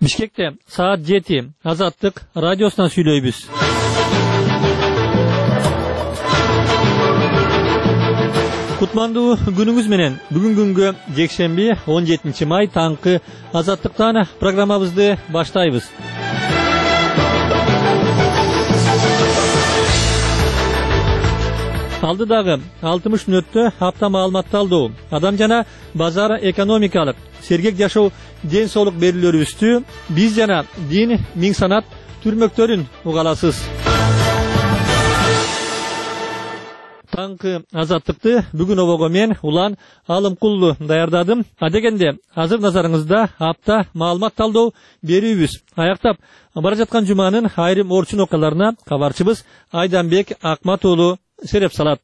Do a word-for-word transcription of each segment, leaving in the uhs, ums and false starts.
Бишкекте саат жети Азаттык радиосунан сүйлөйбүз. Кутмандуу күнүңүз менен. Бүгүн күнгө жекшемби он жетинчи май таңкы Азаттыктан программабызды баштайбыз. Алдыдагы алтымыш мүнөттө апта маалымат талдоо, адам жана базар экономикалык, сергек жашоо, ден соолук берүүлөрүбүздү биз жана дин, миң санат түрмөктөрүн угаласыз. Таңкы Азаттыкты бүгүн обого мен Улан Алымкулду даярдадым. Адегенде азыр назарыңызда апта маалымат талдоо берүүбүз аяктап бара жаткан жуманын айрым орчун окуяларына кабарчыбыз Айданбек Акмат уулу сереп салат.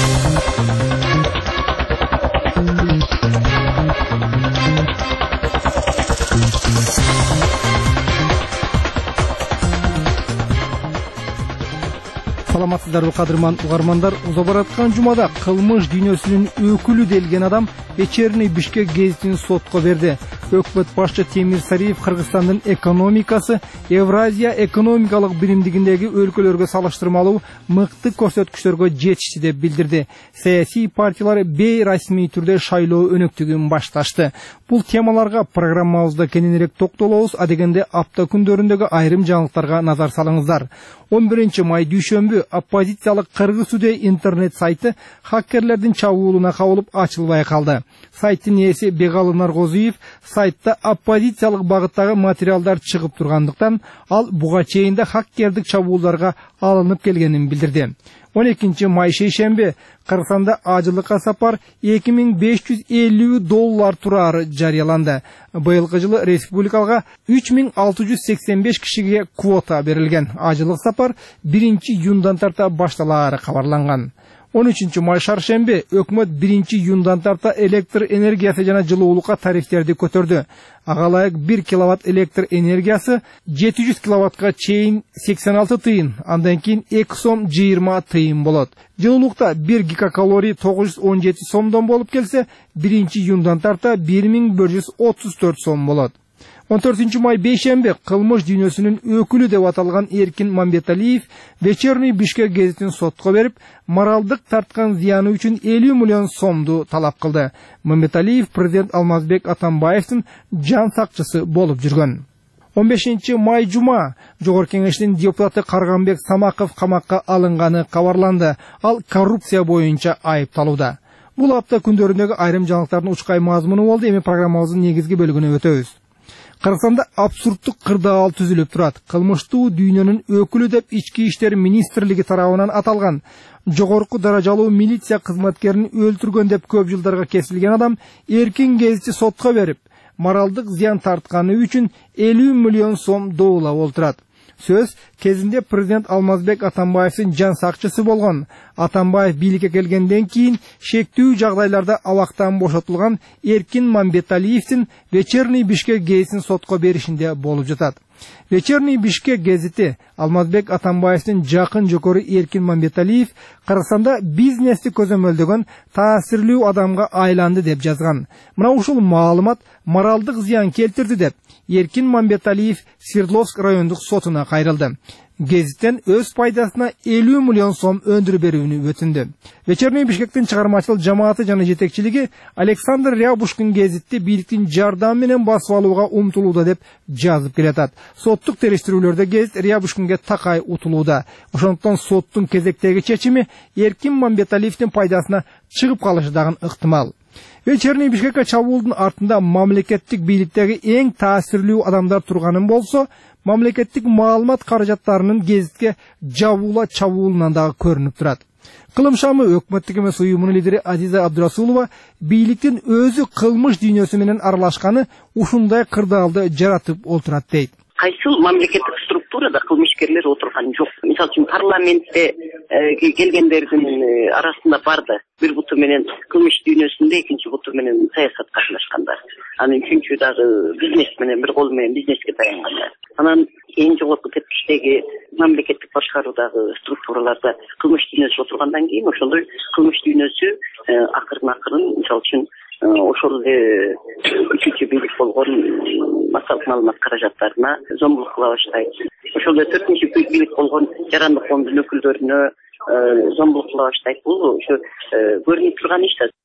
Саламатсыздарбы кадырман угармандар, уза бараткан жумада кылмыш дүйнөсүнүн өкүлү делген адам Вечерний Бишкек гезитин сотко берди. Өкмөт башчы Темир Сариев Кыргызстандын экономикасы Евразия экономикалык биримдигиндеги өлкөлөргө салыштырмалуу мыкты көрсөткүчтөргө жетишти деп билдирди. Саясий партиялар бейрасмий түрдө шайлоо өнөктүгүн башташты. Бул темаларга программабызда кененирээк токтолобуз. Адегенде апта күндөрүндөгү айрым жаңылыктарга назар салыңыздар. он биринчи май дүйшөмбү оппозициялык Кыргыз Today интернет сайты хаккерлердин чабуулуна кабылып ачылбай калды. Сайттын ээси Бегалы Наргозуев сайтта оппозициялык багыттагы материалдар чыгып тургандыктан ал буга чейин да хаккердик чабуулдарга алынып келгенин билдирди. он экинчи май шейшемби Кыргызстанда ажылыкка сапар эки миң беш жүз элүү доллар турары жарыяланды. Быйылкы жылы республикага үч миң алты жүз сексен беш кишиге квота берилген. Ажылык сапар биринчи июндан тарта башталаары кабарланган. он үчүнчү май шаршемби өкмөт биринчи июндан тарта электр энергиясы жана жылуулукка тарифтерди көтөрдү. Ага ылайык бир киловатт электр энергиясы жети жүз киловаттка чейин сексен алты тыйын, андан кийин эки сом жыйырма тыйын болот. Жылуулукта бир гигакалорий тогуз жүз он жети сомдон болуп келсе, биринчи июндан тарта бир миң бир жүз отуз төрт сом болот. он төртүнчү май бейшемби кылмыш дүйнөсүнүн өкүлү деп аталган Эркин Мамбеталиев Вечерний Бишкек гезитин сотко берип, моралдык тарткан зыяны үчүн элүү миллион сомду талап кылды. Мамбеталиев президент Алмазбек Атамбаевдин жан сакчысы болуп жүргөн. он бешинчи май жума Жогорку Кеңештин депутаты Карганбек Самаков камакка алынганы кабарланды. Ал коррупция боюнча айыпталууда. Бул апта күндөрүндөгү айрым жаңылыктардын учкай мазмуну болду. Эми программабыздын негизги бөлүгүнө өтөбүз. Кыргызстанда абсурдтук кырдаал түзүлүп турат. Кылмыштуу дүйнөнүн өкүлү деп Ички иштер министрлиги тарабынан аталган жогорку даражалуу милиция кызматкерин өлтүргөн деп көп жылдарга кесилген адам эркин гезити сотко берип, моралдык зыян тартканы үчүн элүү миллион сом доолап олтурат. Сөз кезинде президент Алмазбек Атамбаевдин жан сакчысы болгон. Атамбаев бийликке келгенден кийин шектүү жагдайларда абактан бошотулган Эркин Мамбеталиевдин Вечерний Бишкек гезитин сотко беришинде болуп жатат. Вечерний Бишкек гезити Алмазбек Атамбаевдин жакын жокору Эркин Мамбеталиев Кыргызстанда бизнести көзөмөлдөгөн таасирлүү адамга айланды деп жазган. Мына ушул маалымат моралдык зыян келтирди деп Эркин Мамбеталиев Свердловск райондук сотуна кайрылды. Гезиттен өз пайдасына элүү миллион сом өндүрүп берүүнү өтүндү. Вечерний Бишкектин чыгармачылык жамааты жана жетекчилиги Александр Рябушкин гезитти бийликтин жардамы менен басып алууга умтулууда деп жазып келатат. Соттук териштирүүлөрдө гезит Рябушкинге такай утулууда. Ошондуктан соттун кезектеги чечими Эркин Мамбеталиевдин пайдасына чыгып калышы дагы ыктымал. Вечерний Бишкекке чабуулдун артында мамлекеттик бийликтеги эң таасирлүү адамдар турганын болсо, мамлекеттик маалымат каражаттарынын гезитке жабуула чабуулунан дагы көрүнүп турат. Кылым шамы өкмөттүк эмес уюмунун лидери Азиза Абдурасулова бийликтин өзү кылмыш дүйнөсү менен аралашканы ушундай кырдаалды жаратып олтурат дейт. Кайсыл мамлекеттик структурада кылмышкерлер отурган жок. Мисалы үчүн парламентте келгендердин арасында барды. Бир буту менен кылмыш дүйнөсүндө, экинчи буту менен саясатка аралашкандар. Анан үчүнчү дагы бизнес менен, бир кол менен бизнеске таянгандар. Анан эң жогорку тепкичтеги мамлекеттик башкаруудагы структураларда кылмыш дүйнөсү отургандан кийин ошондой кылмыш дүйнөсү акырын акырын мисалы үчүн ошол эле үчүнчү бийлик болгон массалык маалымат каражаттарына зомбулук кыла баштайт. Ошол эле төртүнчү бийлик болгон жарандык фонддун өкүлдөрүнө зомбулук кыла баштайт. Бул ошо көрүнүп турган иш да.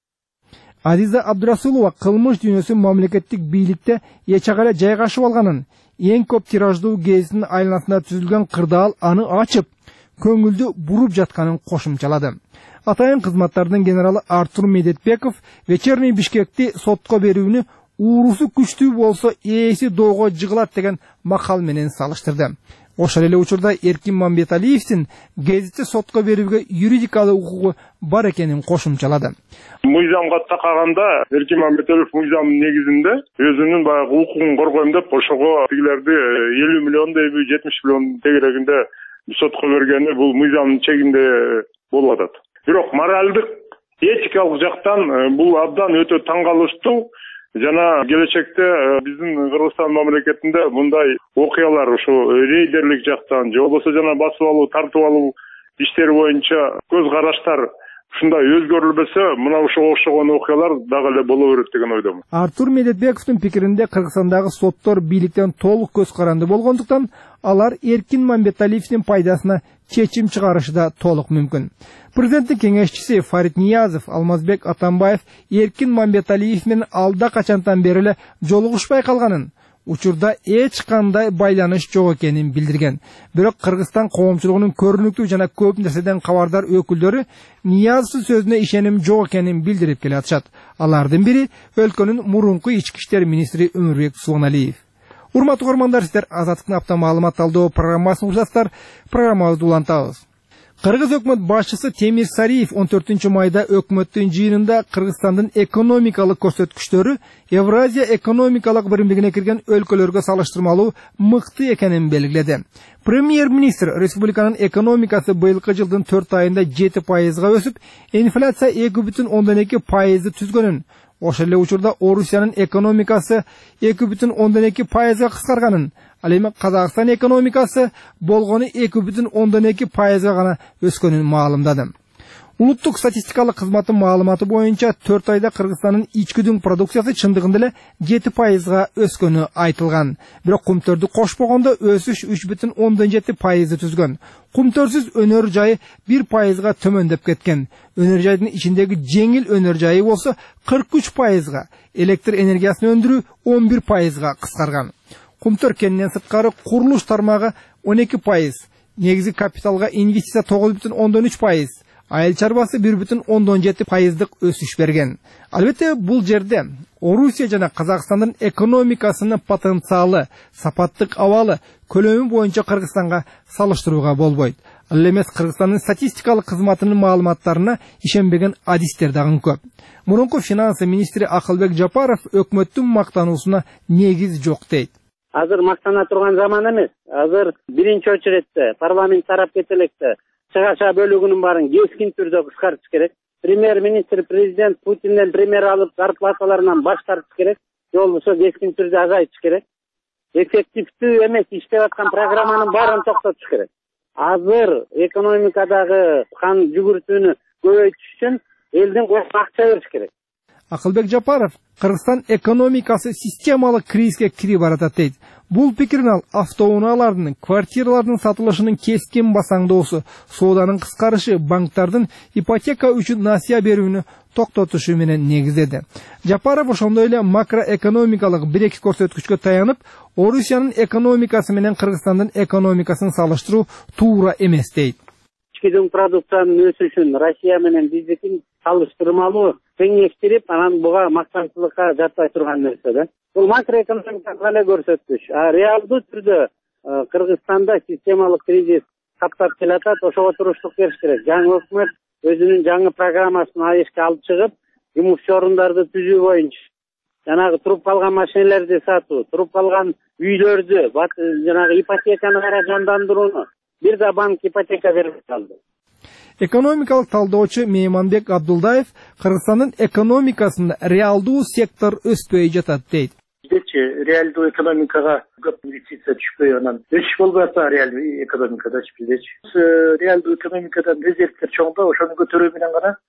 Азиза Абдурасулова кылмыш дүйнөсү мамлекеттик бийликте эч ага эле жайгашып алганын, эң көп тираждуу гезитин айланасында түзүлгөн кырдаал аны ачып, көңүлдү буруп жатканын кошумчалады. Атайын кызматтардын генералы Артур Медетбеков вечерний Бишкекти сотко берүүнү уурусу күчтүү болсо ээси доого жыгылат деген макал менен салыштырды. Ошол эле учурда Эркин Мамбеталиевдин гезитти сотко берүүгө юридикалык укугу бар экенин кошумчалады. Мыйзамга такаганда Эркин Мамбеталиев мыйзамдын негизинде өзүнүн баягы укугун коргойм деп ошого тигилерди элүү миллион дейби жетимиш миллион тегерегинде сотко бергени бул мыйзамдын чегинде болуп атат. Бирок моралдык, этикалык жактан бул абдан өтө таң калыштуу. Жана келечекте биздин Кыргызстан мамлекетинде мындай окуялар ушу рейдерлик жактан же болбосо жана басып алуу, тартып алуу иштери боюнча көз караштар ушундай өзгөрүлбөсө, мына ошого окшогон окуялар дагы эле боло берет деген ойдомун. Артур Медетбековдун пикиринде Кыргызстандагы соттор бийликтен толук көз каранды болгондуктан алар Эркин Мамбеталиевдин пайдасына чечим чыгарышы да толук мүмкүн. Президенттин кеңешчиси Фарид Ниязов, Алмазбек Атамбаев Эркин Мамбеталиев менен алда качантан бери эле жолугушпай калганын, учурда эч кандай байланыш жок экенин билдирген. Бирок Кыргызстан коомчулугунун көрүнүктүү жана көп нерседен кабардар өкүлдөрү Ниязовдун сөзүнө ишеним жок экенин билдирип келатышат. Алардын бири өлкөнүн мурунку ички иштер министри Өмүрбек Субаналиев. Урматтуу көрөрмандар, сиздер Азаттыктын апта маалымат талдоо программасын угушасыздар. Программабызды улантабыз. Кыргыз өкмөт башчысы Темир Сариев он төртүнчү майда өкмөттүн жыйынында Кыргызстандын экономикалык көрсөткүчтөрү Евразия экономикалык биримдигине кирген өлкөлөргө салыштырмалуу мыкты экенин белгиледи. Премьер-министр республиканын экономикасы быйылкы жылдын төрт айында жети пайызга өсүп, инфляция эки бүтүн ондон эки пайызды түзгөнүн, ошол эле учурда Орусиянын экономикасы эки бүтүн ондон эки пайызга кыскарганын, ал эми Казакстан экономикасы болгону эки бүтүн ондон эки пайызга гана өскөнүн маалымдады. Улуттук статистикалык кызматтын маалыматы боюнча төрт айда Кыргызстандын ички продукциясы чындыгында эле жети пайызга өскөнү айтылган. Бирок кумтөрдү кошпогондо өсүш үч бүтүн ондон жети пайызды түзгөн. Кумтөрсүз өнөр жайы бир пайызга төмөндөп кеткен. Өнөр жайдын ичиндеги жеңил өнөр жайы болсо кырк үч пайызга, электр энергиясын өндүрүү он бир пайызга кыскарган. Кумтөр кенинен сырткары курулуш тармагы он эки пайыз, негизи капиталга инвестиция тогуз бүтүн ондон үч пайыз, айыл чарбасы бир бүтүн ондон жети пайыздык өсүш берген. Албетте бул жерде Орусия жана Казакстандын экономикасынын потенциалы, сапаттык абалы, көлөмү боюнча Кыргызстанга салыштырууга болбойт. Ал эмес Кыргызстандын статистикалык кызматынын маалыматтарына ишенбеген адистер дагы көп. Мурунку финансы министри Акылбек Жапаров өкмөттүн мактануусуна негиз жок дейт. Азыр мактана турган заман эмес. Азыр биринчи очередте парламент тарап кетелекте чыгаша бөлүгүнүн баарын кескин түрдө кыскартыш керек. Премьер-министр президент Путинден пример алып зарплаталарынан баш тартыш керек. Же болбосо кескин түрдө азайтыш керек. Эффективдүү эмес иштеп аткан программанын баарын токтотуш керек. Азыр экономикадагы кан жүгүртүүнү көбөйтүш үчүн элдин колуна акча бериш керек. Акылбек Жапаров Кыргызстан экономикасы системалык кризиске кирип баратат дейт. Бул пикирин ал автоунаалардын, квартиралардын сатылышынын кескин басаңдоосу, сооданын кыскарышы, банктардын ипотека үчүн насыя берүүнү токтотушу менен негиздеди. Жапаров ошондой эле макроэкономикалык бир-эки көрсөткүчкө таянып, Орусиянын экономикасы менен Кыргызстандын экономикасын салыштыруу туура эмес дейт. Ички продукциянын өсүшүн Россия менен биздикин салыштырмалуу теңештирип, анан буга мактанчылыкка жатпай турган нерсе да. Бул макроэкономикалык эле көрсөткүч. А реалдуу түрдө Кыргызстанда системалык кризис каптап келатат, ошого туруштук бериш керек. Жаңы өкмөт өзүнүн жаңы программасын айышка алып чыгып, жумушчу орундарды түзүү боюнча жанагы туруп калган машинелерди сатуу, туруп калган үйлөрдү, жанагы ипотеканы кайра жандандырууну, бир да банк ипотека берип калды. Экономикалык талдоочу Мейманбек Абдулдаев Кыргызстандын экономикасында реалдуу сектор өспөй жатат дейт. Биздечи реалдуу экономикага көп инвестиция түшпөй, анан өсүш болбой атат реалдуу экономикадачы биздечи. Реалдуу экономикадан резервдер чоңдо, ошону көтөрүү менен гана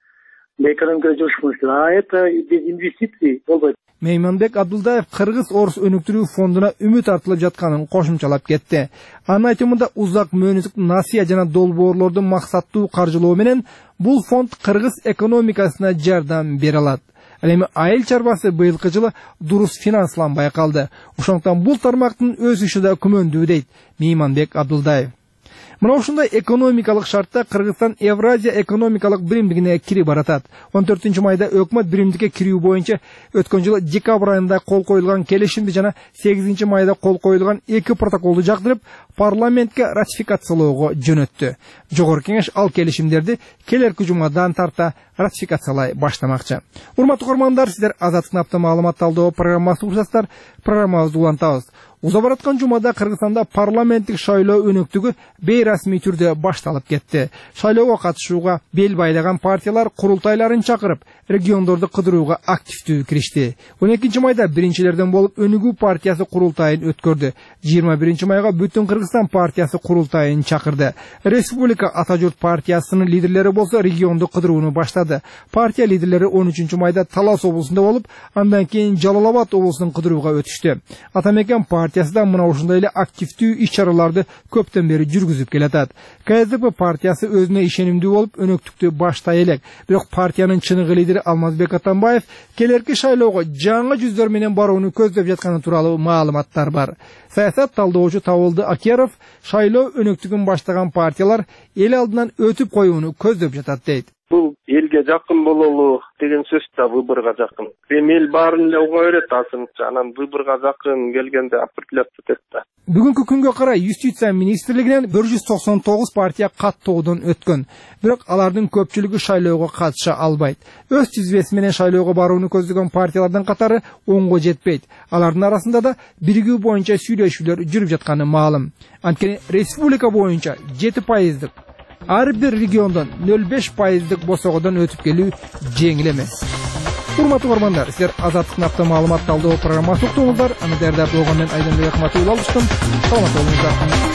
экономикада жашмыштыр. А это без инвестиций болбойт. Мейманбек Абдулдаев Кыргыз-Орус өнүктүрүү фондуна үмүт артылып жатканын кошумчалап кетти. Анын айтымында узак мөөнөттүк насыя жана долбоорлорду максаттуу каржылоо менен бул фонд кыргыз экономикасына жардам бере алат. Ал эми айыл чарбасы быйылкы жылы дурус финансланбай калды. Ошондуктан бул тармактын өсүшү да күмөндүү дейт Мейманбек Абдулдаев. Мына ушундай экономикалык шартта Кыргызстан Евразия экономикалык биримдигине кирип баратат. он төртүнчү майда өкмөт биримдикке кирүү боюнча өткөн жылы декабрь айында кол коюлган келишимди жана сегизинчи майда кол коюлган эки протоколду жагдырып, парламентке ратификациялоого жөнөттү. Жогорку кеңеш ал келишимдерди келерки жумадан тарта ратификациялай баштамакчы. Урматтуу көрөрмандар, сиздер Азаттык апта маалымат талдоо программасын угушасыздар. Программабызды улантабыз. Уза бараткан жумада Кыргызстанда парламенттик шайлоо өнөктүгү бейрасмий түрдө башталып кетти. Шайлоого катышууга бел байлаган партиялар курултайларын чакырып, региондорду кыдырууга активдүү киришти. он экинчи майда биринчилерден болуп Өнүгүү партиясы курултайын өткөрдү. жыйырма биринчи майга Бүтүн Кыргызстан партиясы курултайын чакырды. Республика Ата журт партиясынын лидерлери болсо регионду кыдырууну баштады. Партия лидерлери он үчүнчү майда Талас облусунда болуп, андан кийин Жалал Абад облусунун кыдырууга өтүштү. Атамекен партиясы да мына ушундай эле активдүү иш-чараларды көптөн бери жүргүзүп келатат. КСДП партиясы өзүнө ишенимдүү болуп өнөктүктү баштай элек. Бирок партиянын чыныгы лидери Алмазбек Атамбаев келерки шайлоого жаңы жүздөр менен барууну көздөп жатканы тууралуу маалыматтар бар. Саясат талдоочу Табылды Акеров шайлоо өнөктүгүн баштаган партиялар эл алдынан өтүп коюуну көздөп жатат дейт. Бул элге жакын бололу деген сөз да выборга жакын. Эми эл баарын эле уга берет азырынча, анан выборга жакын келгенде определять этет да. Бүгүнкү күнгө карай Юстиция министрлигинен бир жүз токсон тогуз партия каттоодон өткөн. Бирок алардын көпчүлүгү шайлоого катыша албайт. Өз тизбеси менен шайлоого барууну көздөгөн партиялардын катары онго жетпейт. Алардын арасында да биригүү боюнча сүйлөшүүлөр жүрүп жатканы маалым. Анткени республика боюнча жети пайыздык, ар бир региондон нөл беш пайыздык босогодон өтүп келүү жеңил эмес. Урматтуу көрөрмандар, сиздер Азаттык апта маалымат талдоо программасын уктуңуздар. Аны даярдап болгон мен Айдынбек Акматов алыштым. Саламат болуңуздар.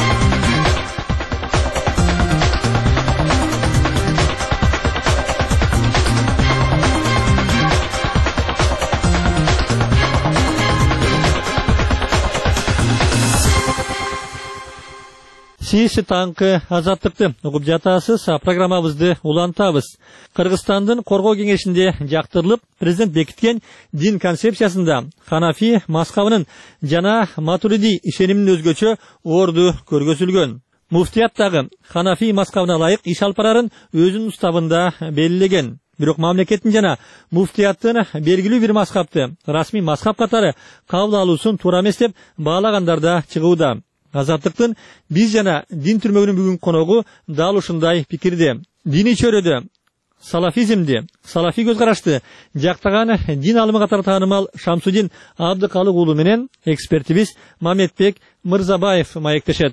Сиси таңкы азаттыкты угуп жатасыз, программабызды улантабыз. Кыргызстандын коргоо кеңешинде жактырылып, президент бекиткен дин концепциясында Ханафи мазхабынын жана Матуриди ишениминин өзгөчө орду көргөзүлгөн. Муфтияттагы Ханафи мазхабына ылайык иш алып барарын өзүнүн уставында белгилеген. Бирок мамлекеттин жана муфтияттын белгилүү бир мазхабты расмий мазхаб катары кабыл алуусун туура эмес деп баалагандар да чыгууда. Азаттыктын биз жана дин түрмөгүнүн бүгүнкү коногу дал ушундай пикирде. Диний чөйрөдө салафизмди, салафи көз карашты жактаган дин алымы катары таанымал Шамсудин Абдыкалык уулу менен экспертибиз Мамедбек Мырзабаев маектешет.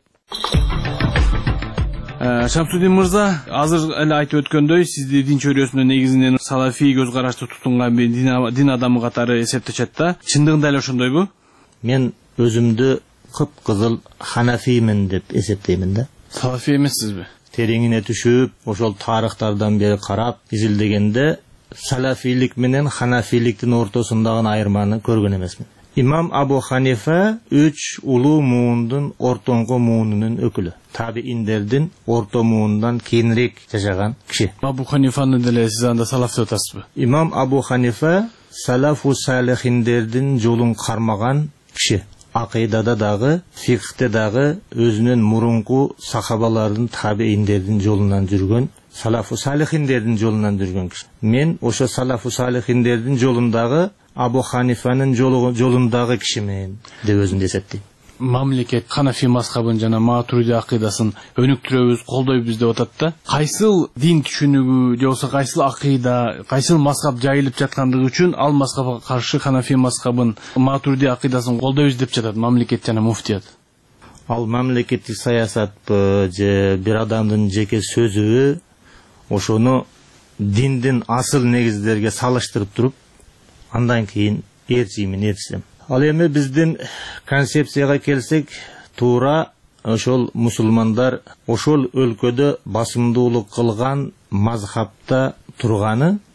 Шамсудин мырза, азыр эле айтып өткөндөй, сизди дин чөйрөсүнө негизинен салафи көз карашты тутунган бир дин адамы катары эсептешет да. Чындыгында эле ошондойбу? Мен өзүмдү кып-кызыл ханафиймин деп эсептеймин да. Салафи эмессизби? Тереңине түшүп, ошол тарыхтардан бери карап, изилдегенде салафийлик менен ханафийликтин ортосундагы айырманы көргөн эмесмин. Имам Абу Ханифа үч улуу муундун ортоңку муунунун өкүлү. Табииндердин орто муундан кийинирээк жашаган киши. Абу Ханифаны деле сиз анда салаф деп атасызбы? Имам Абу Ханифа салафу салихиндердин жолун кармаган киши. Акыйдада дагы, фикхте дагы өзүнүн мурунку сахабалардын, табииндердин жолунан жүргөн, салафу салихиндердин жолунан жүргөн киши. Мен ошо салафу салихиндердин жолундагы Абу Ханифанын жолундагы кишимен деп өзүмдү эсептейм. Мамлекет Ханафи мазхабын жана Матуриди акыйдасын өнүктүрөбүз, колдойбуз деп атат да. Кайсыл дин түшүнүгү же болбосо кайсыл акыйда, кайсыл мазхаб жайылып жаткандыгы үчүн ал мазхабка каршы Ханафи мазхабын, Матуриди акыйдасын колдойбуз деп жатат мамлекет жана муфтият. Ал мамлекеттик саясатпы же бир адамдын жеке сөзүбү, ошону диндин асыл негиздерге салыштырып туруп, андан кийин ээрчиймин, ээрчисем. Ал эми биздин концепцияга келсек, туура ошол мусулмандар ошол өлкөдө басымдуулук кылган мазхабта турганы,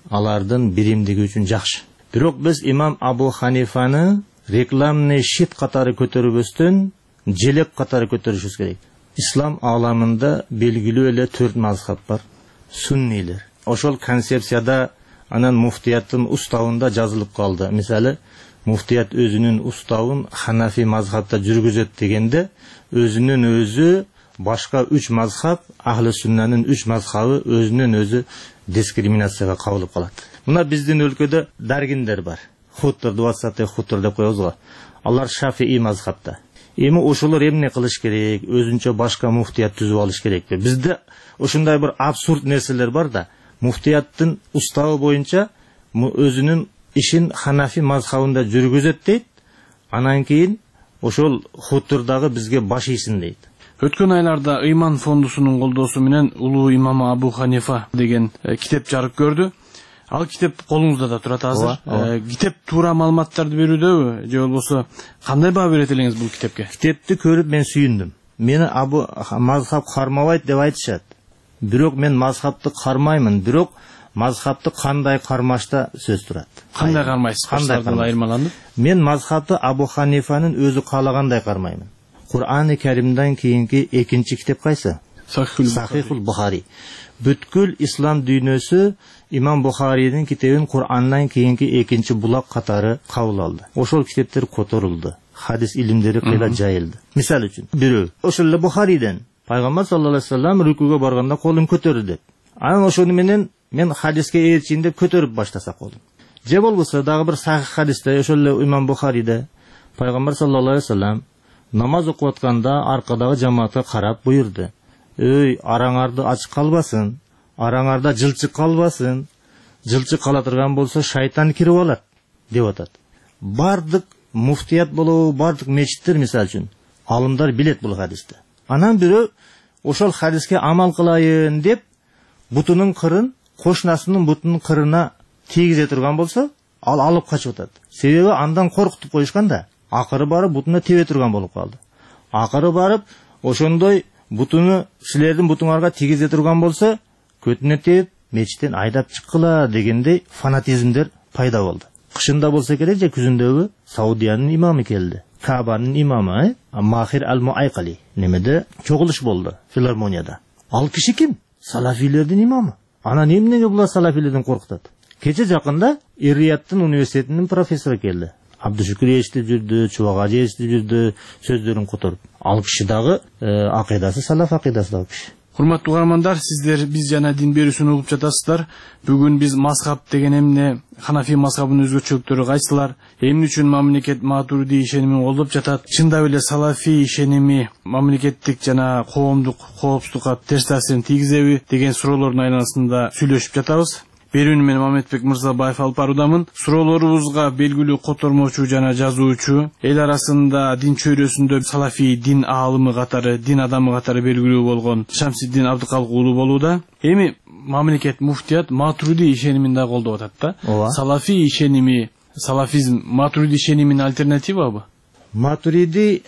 алардын биримдиги үчүн жакшы. Бирок биз имам Абу Ханифаны рекламный щит катары көтөрүбөстөн желек катары көтөрүшүбүз керек. Ислам аламында белгилүү эле төрт мазхаб бар. Суннилер. Ошол концепцияда анан муфтияттын уставында жазылып калды. Мисалы, муфтият өзүнүн уставын Ханафи мазхабта жүргүзөт дегенде, өзүнүн өзү башка үч мазхаб, ахли суннанын үч мазхабы өзүнүн өзү дискриминацияга кабылып калат. Мына биздин өлкөдө даргиндер бар. Хуттар, двадцатый хуттар деп коебуз го. Алар Шафии мазхабта. Эми ошолор эмне кылыш керек? Өзүнчө башка муфтият түзүп алыш керекпи? Бизде ошондой бир абсурд нерселер бар да. Муфтияттын уставы боюнча өзүнүн ишин Ханафи мазхабында жүргүзөт дейт. Анан кийин ошол хуттурдагы бизге баш ийсин дейт. Өткөн айларда Ыйман фондусунун колдоосу менен улуу имам Абу Ханифа деген китеп жарык көрдү. Ал китеп колуңузда да турат азыр. Китеп туура маалыматтарды берүүдөбү, же болбосо кандай баа берет элеңиз бул китепке? Китепти көрүп мен сүйүндүм. Мени Абу мазхаб кармабайт деп айтышат. Бирок мен мазхабты кармаймын, бирок мазхабты кандай кармашта сөз турат. Кандай кармайсыз? Кандай айырмаланып? Мен мазхабты Абу Ханифанын өзү каалагандай кармаймын. Кур'ан-ы Каримден кийинки экинчи китеп кайсы? Сахихул Бухари. Бүткүл ислам дүйнөсү имам Бухаринин китебин Кур'андан кийинки экинчи булак катары кабыл алды. Ошол китептер которулду. Хадис илимдери кыйла жайылды. Мисал үчүн, бирөө ошол эле Бухариден пайгамбар саллаллаху алейхи вассалам рүкүгө барганда колун көтөрдү деп. Анан ошону менен мен хадиске ээрчийин деп көтөрүп баштаса колун. Же болбосо дагы бир сахих хадисте ошол эле имам Бухариде пайгамбар саллаллаху алейхи вассалам намаз окуп атканда аркадагы жамаатка карап буйрду. Өй, араңарды ачык калбасын, араңарда жылчык калбасын. Жылчык кала турган болсо шайтан кирип алат деп атат. Бардык муфтият болобу, бардык мечиттер мисал үчүн алымдар билет бул хадисти. Анан бирөө ошол хадиске амал кылайын деп бутунун кырын кошунасынын бутунун кырына тийгизе турган болсо, ал алып качып атат. Себеби андан коркутуп коюшкан да. Акыры барып бутуна тебе турган болуп калды. Акыры барып ошондой бутуну силердин бутуңарга тийгизе турган болсо, көтүнө тебип мечиттен айдап чыккыла дегендей фанатизмдер пайда болду. Кышында болсо керек же күзүндөбү Саудиянын имамы келди. Кабанын имамы, Махир ал-Муайкали немеде чогулуш болду филармонияда. Ал киши ким? Салафилердин имамы. Анан эмнеге булар салафилерден коркутат? Кече жакында Ир-Рияттын университетинин профессору келди. Абдушукур эшитип жүрдү, Чубагажы эшитип жүрдү, сөздөрүн которуп. Ал киши дагы акыйдасы салаф акыйдасы дагы киши. Урматтуу угармандар, сиздер биз жана дин берүүсүн угуп жатасыздар. Бүгүн биз мазхаб деген эмне, Ханафи мазхабынын өзгөчөлүктөрү кайсылар, эмне үчүн мамлекет матуриди ишенимин колдоп жатат, чындап эле салафи ишеними мамлекеттик жана коомдук коопсуздукка терс таасирин тийгизеби деген суроолордун айланасында сүйлөшүп жатабыз. Берүүнү мен Мамедбек Мырзабаев алып баруудамын. Суроолорубузга белгилүү котормочу жана жазуучу, эл арасында дин чөйрөсүндө салафи дин аалымы катары, дин адамы катары белгилүү болгон Шамсиддин Абдыкалык уулу болууда. Эми мамлекет муфтият матуриди ишенимин да колдоп атат да. Салафи ишеними, салафизм матуриди ишениминин альтернативабы? Матуриди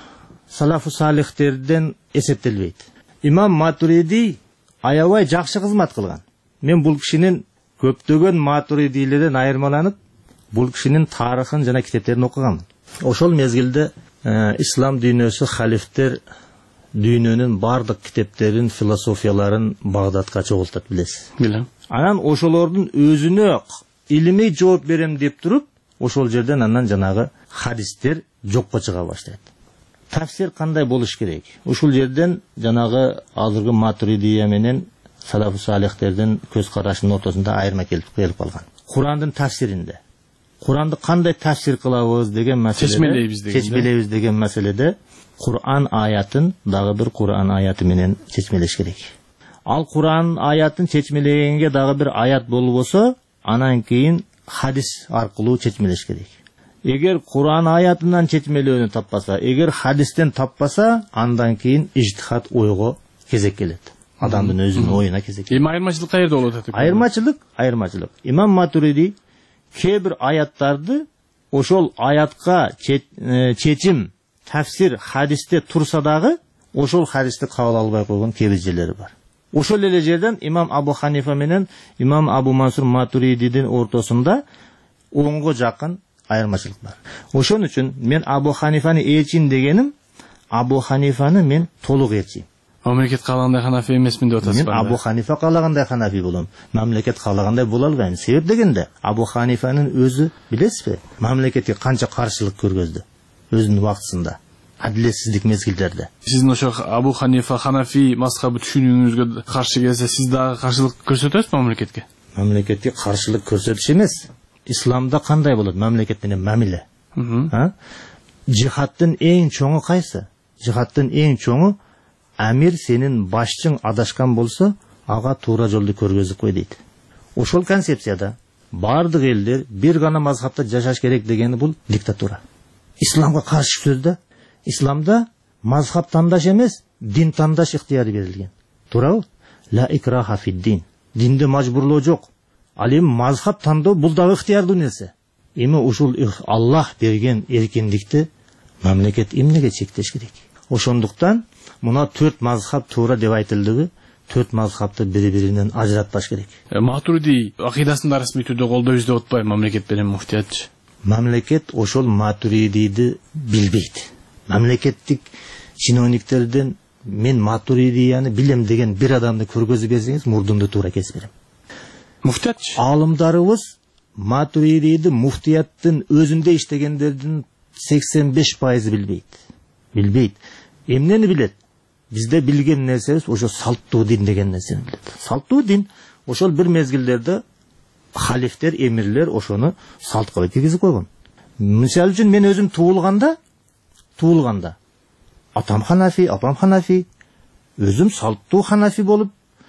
салафу салихтерден эсептелбейт. Имам Матуриди аябай жакшы кызмат кылган. Мен бул кишинин көптөгөн матуридилерден айырмаланып, бул кишинин тарыхын жана китептерин окугам. Ошол мезгилде ислам дүйнөсү халифтер дүйнөнүн бардык китептерин, философияларын Багдадка чогултат, билесиз. Билем. Анан ошолордун өзүнө илимий жооп берем деп туруп, ошол жерден андан жанагы хадистер жокко чыга баштайт. Тафсир кандай болуш керек? Ушул жерден жанагы азыркы матуридия менен салафу салихтердин көз карашынын ортосунда айырма келип келип калган. Курандын тафсиринде, Куранды кандай тафсир кылабыз деген маселеде, чечмелейбиз деген, чечмелейбиз деген маселеде Куран аятын дагы бир Куран аяты менен чечмелеш керек. Ал Куран аятын чечмелегенге дагы бир аят болбосо, анан кийин хадис аркылуу чечмелеш керек. Эгер Куран аятынан чечмелөөнү таппаса, эгер хадистен таппаса, андан кийин ижтихат ойго кезек келет. Адамдын өзүнүн оюна кезек келет. Эми айырмачылык каерде болуп атат? Айырмачылык, айырмачылык. Имам Матуриди кээ бир аяттарды ошол аятка чечим, тафсир хадисте турса дагы, ошол хадисти кабыл албай койгон кээ бир жерлери бар. Ошол эле жерден имам Абу Ханифа менен имам Абу Мансур Матуридидин ортосунда онго жакын айырмачылык бар. Ошон үчүн мен Абу Ханифаны ээрчим дегеним, Абу Ханифаны мен толук ээрчим. Мамлекет каалагандай ханафи эмесмин деп атасыз. Мен Абу Ханифа каалагандай ханафи болом. Мамлекет каалагандай боло албайм. Себеп дегенде, Абу Ханифанын өзү билесизби, мамлекетке канча каршылык көргөздү өзүнүн убактысында, адилетсиздик мезгилдерде. Сиздин ошо Абу Ханифа ханафи мазхабы түшүнүүңүзгө каршы келсе, сиз дагы каршылык көрсөтөсүзбү мамлекетке? Мамлекетке каршылык көрсөтүш эмес. Исламда кандай болот мамлекет менен мамиле? Жихадтын эң чоңу кайсы? Жихадтын эң чоңу Амир сенин башчың адашкан болсо, ага туура жолду көргөзүп кой дейт. Ошол концепцияда бардык элдер бир гана мазхабта жашаш керек дегени бул диктатура. Исламга каршы сөз да. Исламда мазхаб тандаш эмес, дин тандаш ыктыяры берилген. Туурабы? Ла икраха фид-дин. Динде мажбурлоо жок. Ал эми мазхаб тандоо бул дагы ыктыярдуу нерсе. Эми ушул Аллах берген эркиндикти мамлекет эмнеге чектеш керек? Ошондуктан мына төрт мазхаб туура деп айтылдыгы, төрт мазхабты бири-биринен ажыратпаш керек. Матуриди акыйдасын расмий түрдө колдойбуз деп атпайбы мамлекет менен муфтиятчы? Мамлекет ошол Матуридиди билбейт. Мамлекеттик чиновниктерден мен Матуридияны билем деген бир адамды көргөзүп берсеңиз, мурдумду туура кесип берем. Муфтиятчы? Алымдарыбыз Матуридиди муфтияттын өзүндө иштегендердин сексен беш пайызы билбейт. Билбейт. Эмнени билет? Бизде билген нерсебиз ошо салттуу дин деген нерсени билет. Салттуу дин ошол бир мезгилдерде халифтер, эмирлер ошону салт кылып киргизип койгон. Мисалы үчүн мен өзүм туулганда, туулганда атам ханафи, апам ханафи, өзүм салттуу ханафи болуп,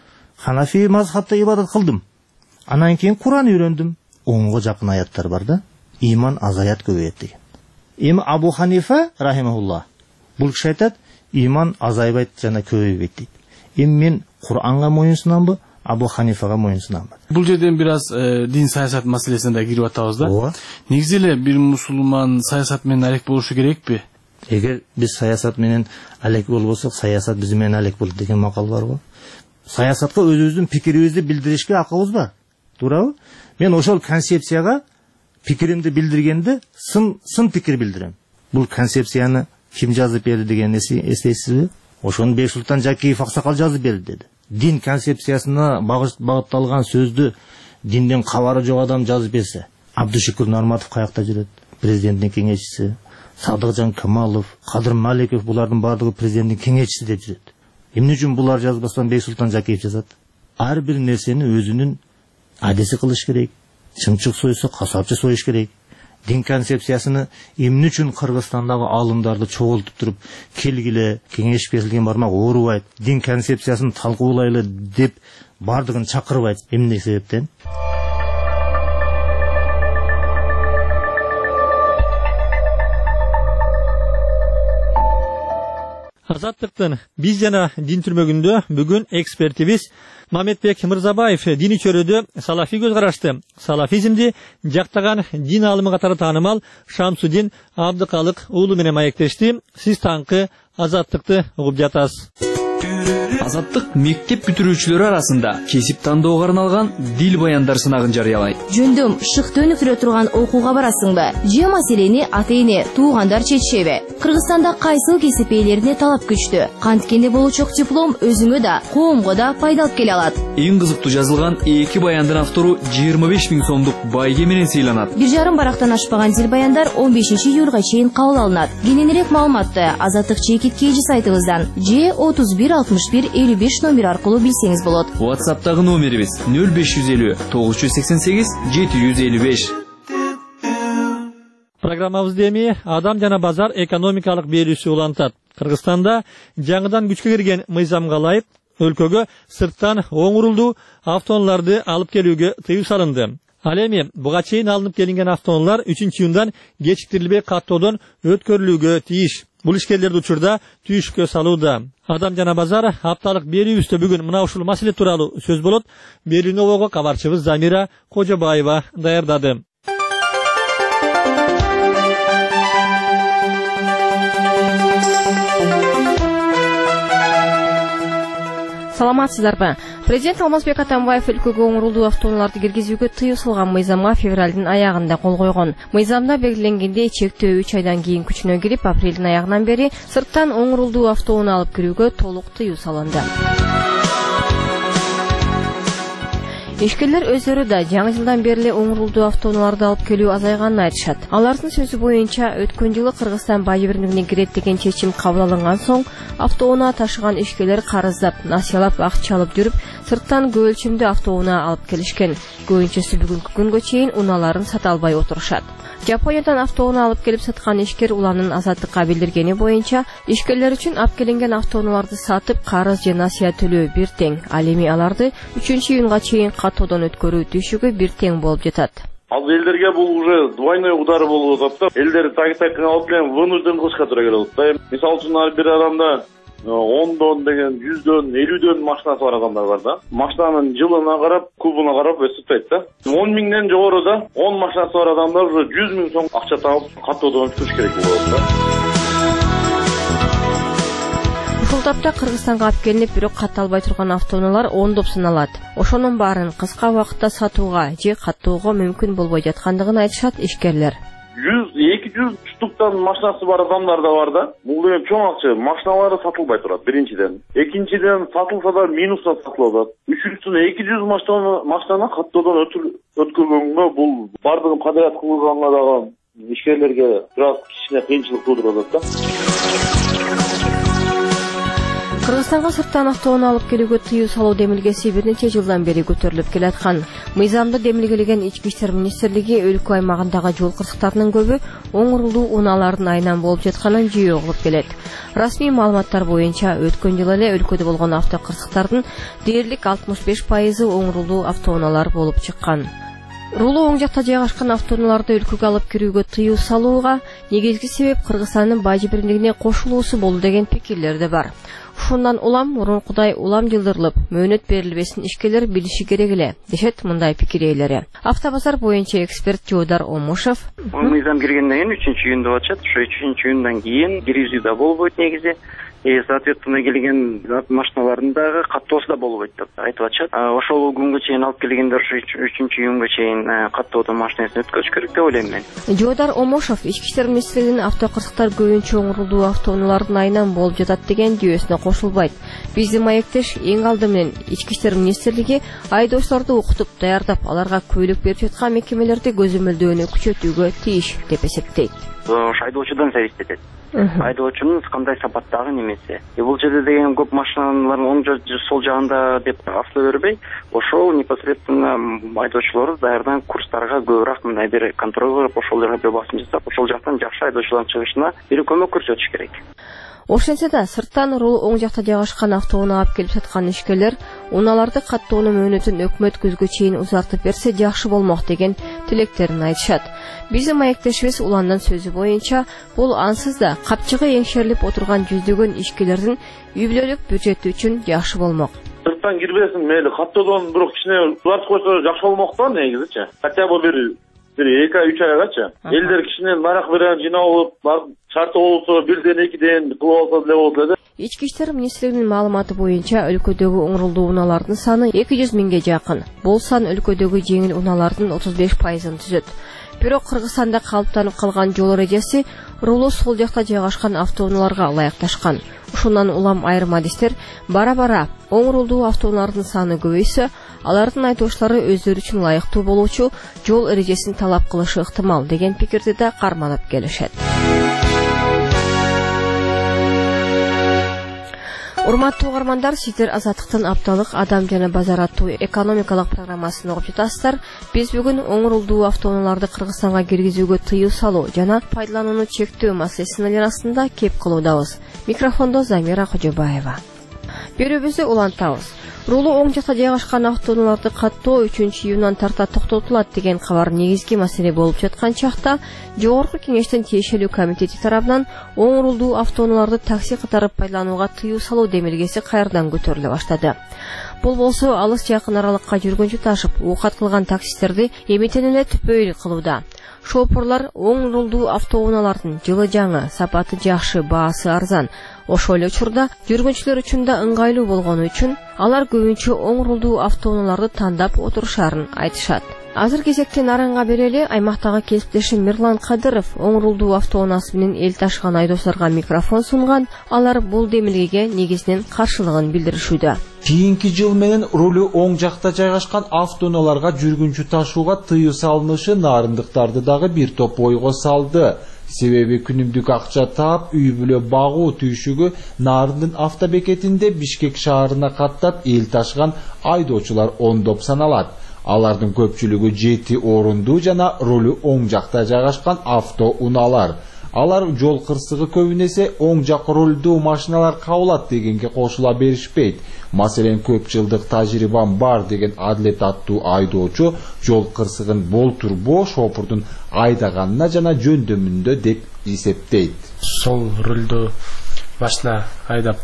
ханафи мазхабта ибадат кылдым. Анан кийин Куран үйрөндүм. Онго жакын аяттар бар да, иман азаят көбөйөт деген. Эми Абу Ханифа рахимахулла бул киши айтат, иман азайбайт жана көбөйбөйт дейт. Эми мен Куранга моюнсунамбы, Абу Ханифага моюнсунамбы? Бул жерден бир аз э, дин саясат маселесине да кирип атабыз да. Ооба. Негизи эле бир мусулман саясат менен алек болушу керекпи? Эгер биз саясат менен алек болбосок, саясат биз менен алек болот деген макал бар го. Саясатка өзүбүздүн пикирибизди билдиришке акыбыз бар. Туурабы? Мен ошол концепцияга пикиримди билдиргенде сын сын пикир билдирем. Бул концепцияны ким жазып берди деген эстейсизби? Ошону Бейсултан Жакиев аксакал жазып берди деди. Дин концепциясына багытталган сөздү динден кабары жок адам жазып берсе, Абдушукур Нурматов каякта жүрөт? Президенттин кеңешчиси, Садыкжан Камалов, Кадыр Маликов булардын бардыгы президенттин кеңешчиси деп жүрөт. Эмне үчүн булар жазбастан Бейсултан Жакиев жазат? Ар бир нерсени өзүнүн адеси кылыш керек. Чымчык сойсо касапчы союш керек. Дин концепциясыны эмне үчүн Кыргызстандагы алымдарды чогултуп туруп, келгиле, кеңеш берилген бармак оорубайт, дин концепциясын талкуулайлы деп бардыгын чакырбайт. Эмне себептен? Азаттыктын биз жана дин түрмөгүндө бүгүн экспертибиз Мамедбек Мырзабаев дини чөрөдө салафи көз карашты. Салафизмди жактаган дин алымы катары таанымал Шамсудин Абдыкалык уулу менен маектешти. Сиз таңкы азаттыкты угуп жатасыз. Азаттык мектеп бүтүрүүчүлөрү арасында кесип тандоого арналган дил баяндар сынагын жарыялайт. Жөндөм шыкты өнүктүрө турган окууга барасыңбы? Же маселени ата-эне, туугандар чечишеби? Кыргызстанда кайсыл кесип ээлерине талап күчтүү? Канткенде болучок диплом өзүңө да, коомго да пайда алып келе алат. Эң кызыктуу жазылган эки баяндын автору жыйырма беш миң сомдук байге менен сыйланат. Бир жарым барактан ашпаган дил баяндар он бешинчи июлга чейин кабыл алынат. Кененирээк маалыматты Азаттык чекит кейжи сайтыбыздан же отуз бир алтымыш бир элүү беш номер аркылуу билсеңиз болот. WhatsApp'тагы номерибиз нөл беш жүз элүү тогуз жүз сексен сегиз жети жүз элүү беш. Программабызды эми адам жана базар экономикалык берүүсү улантат. Кыргызстанда жаңыдан күчкө кирген мыйзамга ылайык өлкөгө сырттан оң урулдуу автоунааларды алып келүүгө тыюу салынды. Ал эми буга чейин алынып келинген автоунаалар үчүнчү июндан кечиктирилбей каттоодон өткөрүлүүгө тийиш. Бул ишкерлерди учурда түйүшкө салууда. Адам жана базар апталык берүүбүздө бүгүн мына ушул маселе тууралуу сөз болот. Берүүнөгө кабарчыбыз Замира Кожобаева даярдады. Саламатсыздарбы? Президент Алмазбек Атамбаев өлкөгө оң рулдуу автоунааларды киргизүүгө тыюу салган мыйзамга февралдын аягында кол койгон. Мыйзамда белгиленгендей чектөө үч айдан кийин күчүнө кирип, апрелдин аягынан бери сырттан оң рулдуу автоунаа алып кирүүгө толук тыюу салынды. Ишкерлер өздөрү да жаңы жылдан бери оң рулдуу автоунааларды алып келүү азайганын айтышат. Алардын сөзү боюнча, өткөн жылы Кыргызстан бажы биримдигине кирет деген чечим кабыл алынган соң, автоунаа ташыган ишкерлер карыздап, насыялап акча алып жүрүп, сырттан көп өлчөмдүү автоунаа алып келишкен. Көбүнчөсү бүгүнкү күнгө чейин унааларын сата албай отурушат. Жапониядан автоунаа алып келип саткан ишкер уланын Азаттыкка билдиргени боюнча, ишкерлер үчүн алып келинген автоунааларды сатып, карыз же насыя төлөө бир тең. Ал эми аларды үчүнчү июнга чейин катоодон өткөрүү түйшүгү бир тең болуп жатат. Ал элдерге бул уже двойной удары болуп атат да. Элдер так-так алып келип вынужден кылышка туура келип атат да. Мисалы үчүн бир адамда ондон деген, жүздөн, элүүдөн машинасы бар адамдар бар да. Машинанын жылына карап, кубуна карап өсүптөйт да. он миңден жогору да он машинасы бар адамдар уже жүз миң сом акча таап каттоодон өткөрүш керек болот да. Ушул тапта Кыргызстанга алып келинип, бирок катталбай турган автоунаалар ондоп саналат. Ошонун баарын кыска убакытта сатууга же каттоого мүмкүн болбой жаткандыгын айтышат ишкерлер. жүз эки жүз штуктан машинасы бар адамдар да бар да. Бул деген чоң акча. Машиналары сатылбай турат биринчиден. Экинчиден сатылса да минуста сатылып атат. Үчүнчүсүн эки жүз машинаны машинаны каттоодон өткөргөнгө бул бардыгын кадырат кылганга дагы ишкерлерге бир аз кичине кыйынчылык туудуруп атат да. Кыргызстанга сырттан автоунаа алып келүүгө тыюу салуу демилгеси бир нече жылдан бери көтөрүлүп келаткан. Мыйзамда демилгелеген Ички иштер министрлиги өлкө аймагындагы жол кырсыктарынын көбү оң рулдуу унаалардын айынан болуп жатканын жиі угуп келет. Расмий маалыматтар боюнча өткөн жылы эле өлкөдө болгон авто кырсыктардын дээрлик алтымыш беш пайызы оң рулдуу автоунаалар болуп чыккан. Рулу оң жакта жайгашкан автоунааларды өлкөгө алып кирүүгө тыюу салууга негизги себеп Кыргызстандын бажы биримдигине кошулуусу болду деген пикирлер да бар. Ушундан улам мурункудай улам жылдырылып, мөөнөт берилбесин ишкерлер билиши керек эле, дешет мындай пикир ээлери. Автобазар боюнча эксперт Жоодар Омушев. Мыйзам киргенден кийин үчүнчү июнда болчу. Ошо үчүнчү июндан кийин киргизүү да болбойт негизи. И соответственно келген машиналардын дагы каттоосу да болбойт деп айтып атышат. Ошол күнгө чейин алып келгендер ушу үчүнчү июнга чейин каттоодон машинасын өткөрүш керек деп ойлойм мен. Жоодар Омушев Ички иштер министрлигинин автокырсыктар көбүнчө оң рулдуу автоунаалардын айынан болуп жатат деген жүйөсүнө кошулбайт. Биздин маектеш эң алды менен Ички иштер министрлиги айдоочуларды окутуп, даярдап, аларга көйлөк берип жаткан мекемелерди көзөмөлдөөнү күчөтүүгө тийиш деп эсептейт. Айдоочудан зависит этет. Айдоочунун кандай сапаттагы немеси. Бул жерде деген көп машиналардын оң жагы сол жагында деп асла бербей, ошол непосредственно айдоочулар даярдан курстарга көбүрөөк мындай бир контроль кылып, ошолорго басым жасап, ошол жактан жакшы айдоочулардын чыгышына бир көмөк көрсөтүш керек. Ошентсе да сырттан рул оң жакта жайгашкан автоунаа алып келип саткан ишкерлер унааларды каттоонун мөөнөтүн өкмөт күзгө чейин узартып берсе жакшы болмок деген тилектерин айтышат. Биздин маектешибиз Уландын сөзү боюнча, бул ансыз да капчыгы эңшерилип отурган жүздөгөн ишкерлердин үй бүлөлүк бюджети үчүн жакшы болмок. Сырттан кирбесин мейли, каттоодон бирок кичине узартып койсо жакшы болмок да негизичи. Хотя бы бир бир эки ай үч айгачы. Элдер кичине нарак берен жиналып, шарты болсо бирден экиден кылып алса деле болот эле. Ички иштер министрлигинин маалыматы боюнча өлкөдөгү оң рулдуу унаалардын саны эки жүз миңге жакын. Бул сан өлкөдөгү жеңил унаалардын отуз беш пайызын түзөт. Бирок Кыргызстанда калыптанып калган жол эрежеси рулу сол жакта жайгашкан автоунааларга ылайыкташкан. Ушундан улам айрым адистер бара-бара оң рулдуу автоунаалардын саны көбөйсө, алардын айдоочулары өздөрү үчүн ылайыктуу болуучу жол эрежесин талап кылышы ыктымал деген пикирди да карманып келишет. Урматтуу угармандар, сиздер Азаттыктын апталык адам жана базар аттуу экономикалык программасын угуп жатасыздар. Биз бүгүн оң рулдуу автоунааларды Кыргызстанга киргизүүгө тыюу салуу жана пайдаланууну чектөө маселесинин арасында кеп кылуудабыз. Микрофондо Замира Кожобаева. Берүүбүздү улантабыз. Рулу оң жакта жайгашкан автоунааларды каттоо үчүнчү июндан тарта токтотулат деген кабар негизги маселе болуп жаткан чакта, Жогорку Кеңештин тиешелүү комитети тарабынан оң рулдуу автоунааларды такси катары пайдаланууга тыюу салуу демилгеси кайрадан көтөрүлө баштады. Бул болсо алыс жакын аралыкка жүргөнчү ташып, оокат кылган таксистерди эметен эле түпөйүл кылууда. Шопурлар оң рулдуу автоунаалардын жылы жаңы, сапаты жакшы, баасы арзан, Ошол эле учурда жүргүнчүлөр үчүн да ыңгайлуу болгону үчүн алар көбүнчө оң рулдуу автоунааларды тандап отурушарын айтышат. Азыр кезекте Нарынга берели аймактагы кесиптешим Мирлан Кадыров оң рулдуу автоунаасы менен эл ташыган айдоочуларга микрофон сунган. Алар бул демилгеге негизинен каршылыгын билдиришүүдө. Кийинки жыл менен рулу оң жакта жайгашкан автоунааларга жүргүнчү ташууга тыюу салынышы нарындыктарды дагы бир топ ойго салды. Себеби күнүмдүк акча таап, үй бүлө багуу түйшүгү Нарындын автобекетинде Бишкек шаарына каттап эл ташыган айдоочулар ондоп саналат. Алардын көпчүлүгү жети орундуу жана рулу оң жакта жайгашкан автоунаалар. Алар жол кырсыгы көбүнесе оң жак рулдуу машиналар кабылат дегенге кошула беришпейт. Маселен, көп жылдык тажрыйбам бар деген Адлет аттуу айдоочу жол кырсыгын болтур бош опурдун айдаганына жана жөндөмүндө деп эсептейт. Сол рулдуу машина айдап,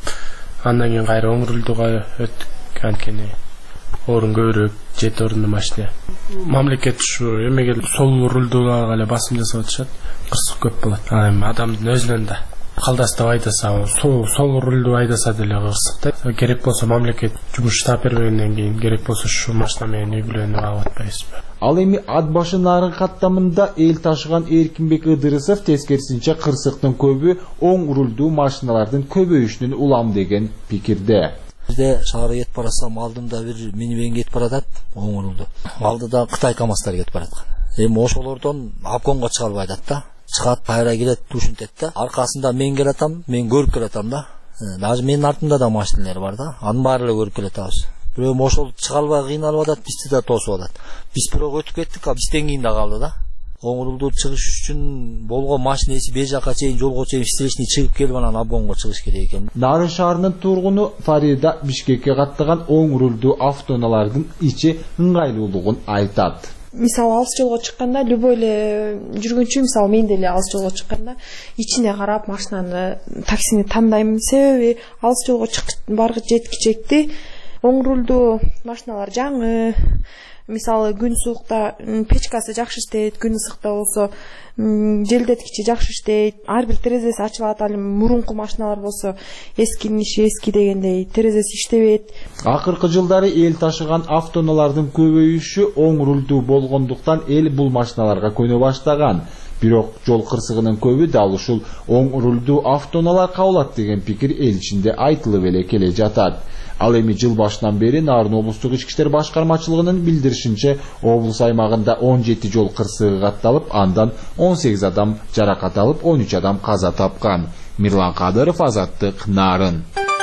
андан кийин кайра оң рулдууга өттүк, анткени орун көбүрөөк, жети орундуу машина. Мамлекет ушу эмеге сол рулдууга эле басым жасап атышат. Кырсык көп болот. Эми адамдын өзүнөн да калдастап айдаса, сол сол рулдуу айдаса деле кырсыкта. Керек болсо мамлекет жумуш таап бербегенден кийин керек болсо ушу машина менен үй бүлөнү багып атпайбызбы? Ал эми ат башы Нарын каттамында эл ташыган Эркинбек Ыдырысов тескерисинче кырсыктын көбү оң рулдуу машиналардын көбөйүшүнүн улам деген пикирде. Бизде шаарга кетип барасам, алдымда бир минивен кетип баратат, оң рулдуу. Алдыда Кытай КамАЗдар кетип барат. Эми ошолордон обгонго чыга албайт да. Чыгат, кайра келет, ушинтет да. Аркасында мен келатам, мен көрүп келатам да. Даже менин артымда да машиналар бар да. Анын баары эле көрүп келатабыз. Бирөө ошол чыга албай кыйналып атат, бизди да тосуп атат. Биз бирок өтүп кеттик, а бизден кийин да калды да. Оң рулдуу чыгыш үчүн болгон машинеси бер жака чейин жолго чейин встречный чыгып келип анан обгонго чыгыш керек экен. Нарын шаарынын тургуну Фарида Бишкекке каттаган оң рулдуу автоунаалардын ичи ыңгайлуулугун айтат. Мисалы алыс жолго чыкканда, любой эле жүргүнчү, мисалы мен деле алыс жолго чыкканда, ичине карап машинаны, таксини тандайм. Себеби алыс жолго баргы жеткичекти оң рулдуу машиналар жаңы. Мисалы күн суукта печкасы жакшы иштейт, күн ысыкта болсо желдеткичи жакшы иштейт. Ар бир терезеси ачылат. Ал мурунку машиналар болсо эскинин иши эски дегендей терезеси иштебейт. Акыркы жылдары эл ташыган автоунаалардын көбөйүшү оң рулдуу болгондуктан эл бул машиналарга көнө баштаган. Бирок жол кырсыгынын көбү дал ушул оң рулдуу автоунаалар кабылат деген пикир эл ичинде айтылып эле келе жатат. Ал эми жыл башынан бери Нарын облустук ички иштер башкармачылыгынын билдиришинче, облус аймагында он жети жол кырсыгы катталып, андан он сегиз адам жаракат алып, он үч адам каза тапкан. Мирлан Кадыров, Азаттык, Нарын.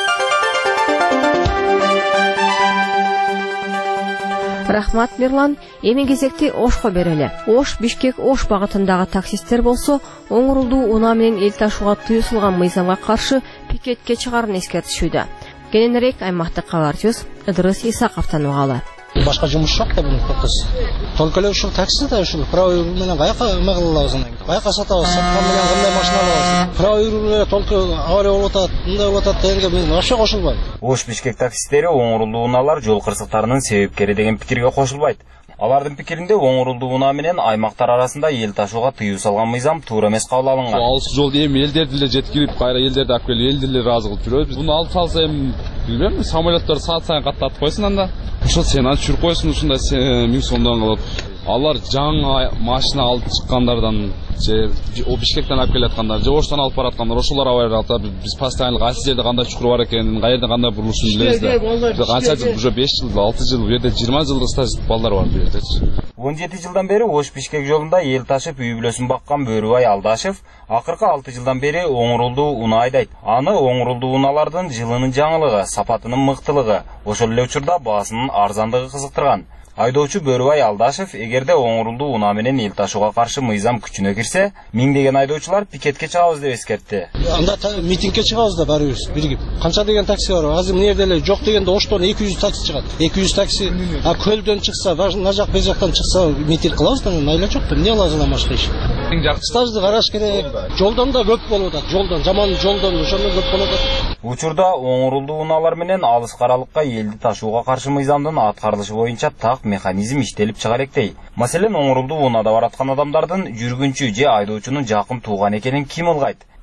Рахмат, Мирлан. Эми кезекти Ошко берели. Ош Бишкек Ош багытындагы таксисттер болсо, оң рулдуу унаа менен эл ташууга тыюу салган мыйзамга каршы пикетке чыгаарын эскертишүүдө. Кененирээк аймактык кабарчыбыз Ыдырыс Исаковдон угалы. Башка жумуш жок да бул кыз. Только эле ушул такси да ушул правый руль менен каяка мыгылабыз анан. Каяка сатабыз, саткан менен кандай машина алабыз. Правый руль только авария болуп атат, мындай болуп атат дегенге мен вообще кошулбайм. Ош Бишкек таксисттери оң рулдуу унаалар жол кырсыктарынын себепкери деген пикирге кошулбайт. Алардын пикиринде оң рулдуу унаа менен аймактар арасында эл ташууга тыюу салган мыйзам туура эмес кабыл алынган. Алыс жол эми элдерди эле жеткирип, кайра элдерди алып келип, элди эле ыраазы кылып жүрөбүз. Буну алып салса эми билбейм, самолеттер саат сайын каттатып койсун анда. Ошол сен аны жүрүп койсун, ушундай миң сомдон кылып. Алар жаңы машина алып чыккандардан же о Бишкектен алып келаткандар, же Оштан алып бараткандар, ошолор авария алып, биз постоянно кайсы жерде кандай чукур бар экенин, каерде кандай бурулушун билебиз да. Канча жыл, уже беш жыл, алты жыл, бу жерде жыйырма жылдык стаж балдар бар бу жердечи. он жети жылдан бери Ош Бишкек жолунда эл ташып үй бүлөсүн баккан Бөрүбай Алдашев акыркы алты жылдан бери оң рулдуу унаа айдайт. Аны оң рулдуу унаалардын жылынын жаңылыгы, сапатынын мыктылыгы, ошол эле учурда баасынын арзандыгы кызыктырган. Айдоочу Бөрүбай Алдашев, эгерде оң рулдуу унаа менен эл ташууга каршы мыйзам күчүнө кирсе, миңдеген айдоочулар пикетке чыгабыз деп эскертти. Анда митингге чыгабыз да баарыбыз биригип. Канча деген такси бар? Азыр мына жерде эле жок дегенде Оштон эки жүз такси чыгат. эки жүз такси, а көлдөн чыкса, на жак бер жактан чыкса митинг кылабыз да, майла жок. Эмне кылабыз анан башка иш? Стажды караш керек. Жолдон да көп болуп атат. Жолдон, жаман жолдон ошондо көп болуп атат. Учурда оң рулдуу унаалар менен алыс каралыкка элди ташууга каршы мыйзамдын аткарылышы боюнча так механизм иштелип чыга электей. Маселен, оң рулдуу унаада бараткан адамдардын жүргүнчү же айдоочунун жакын тууган экенин ким ылгайт?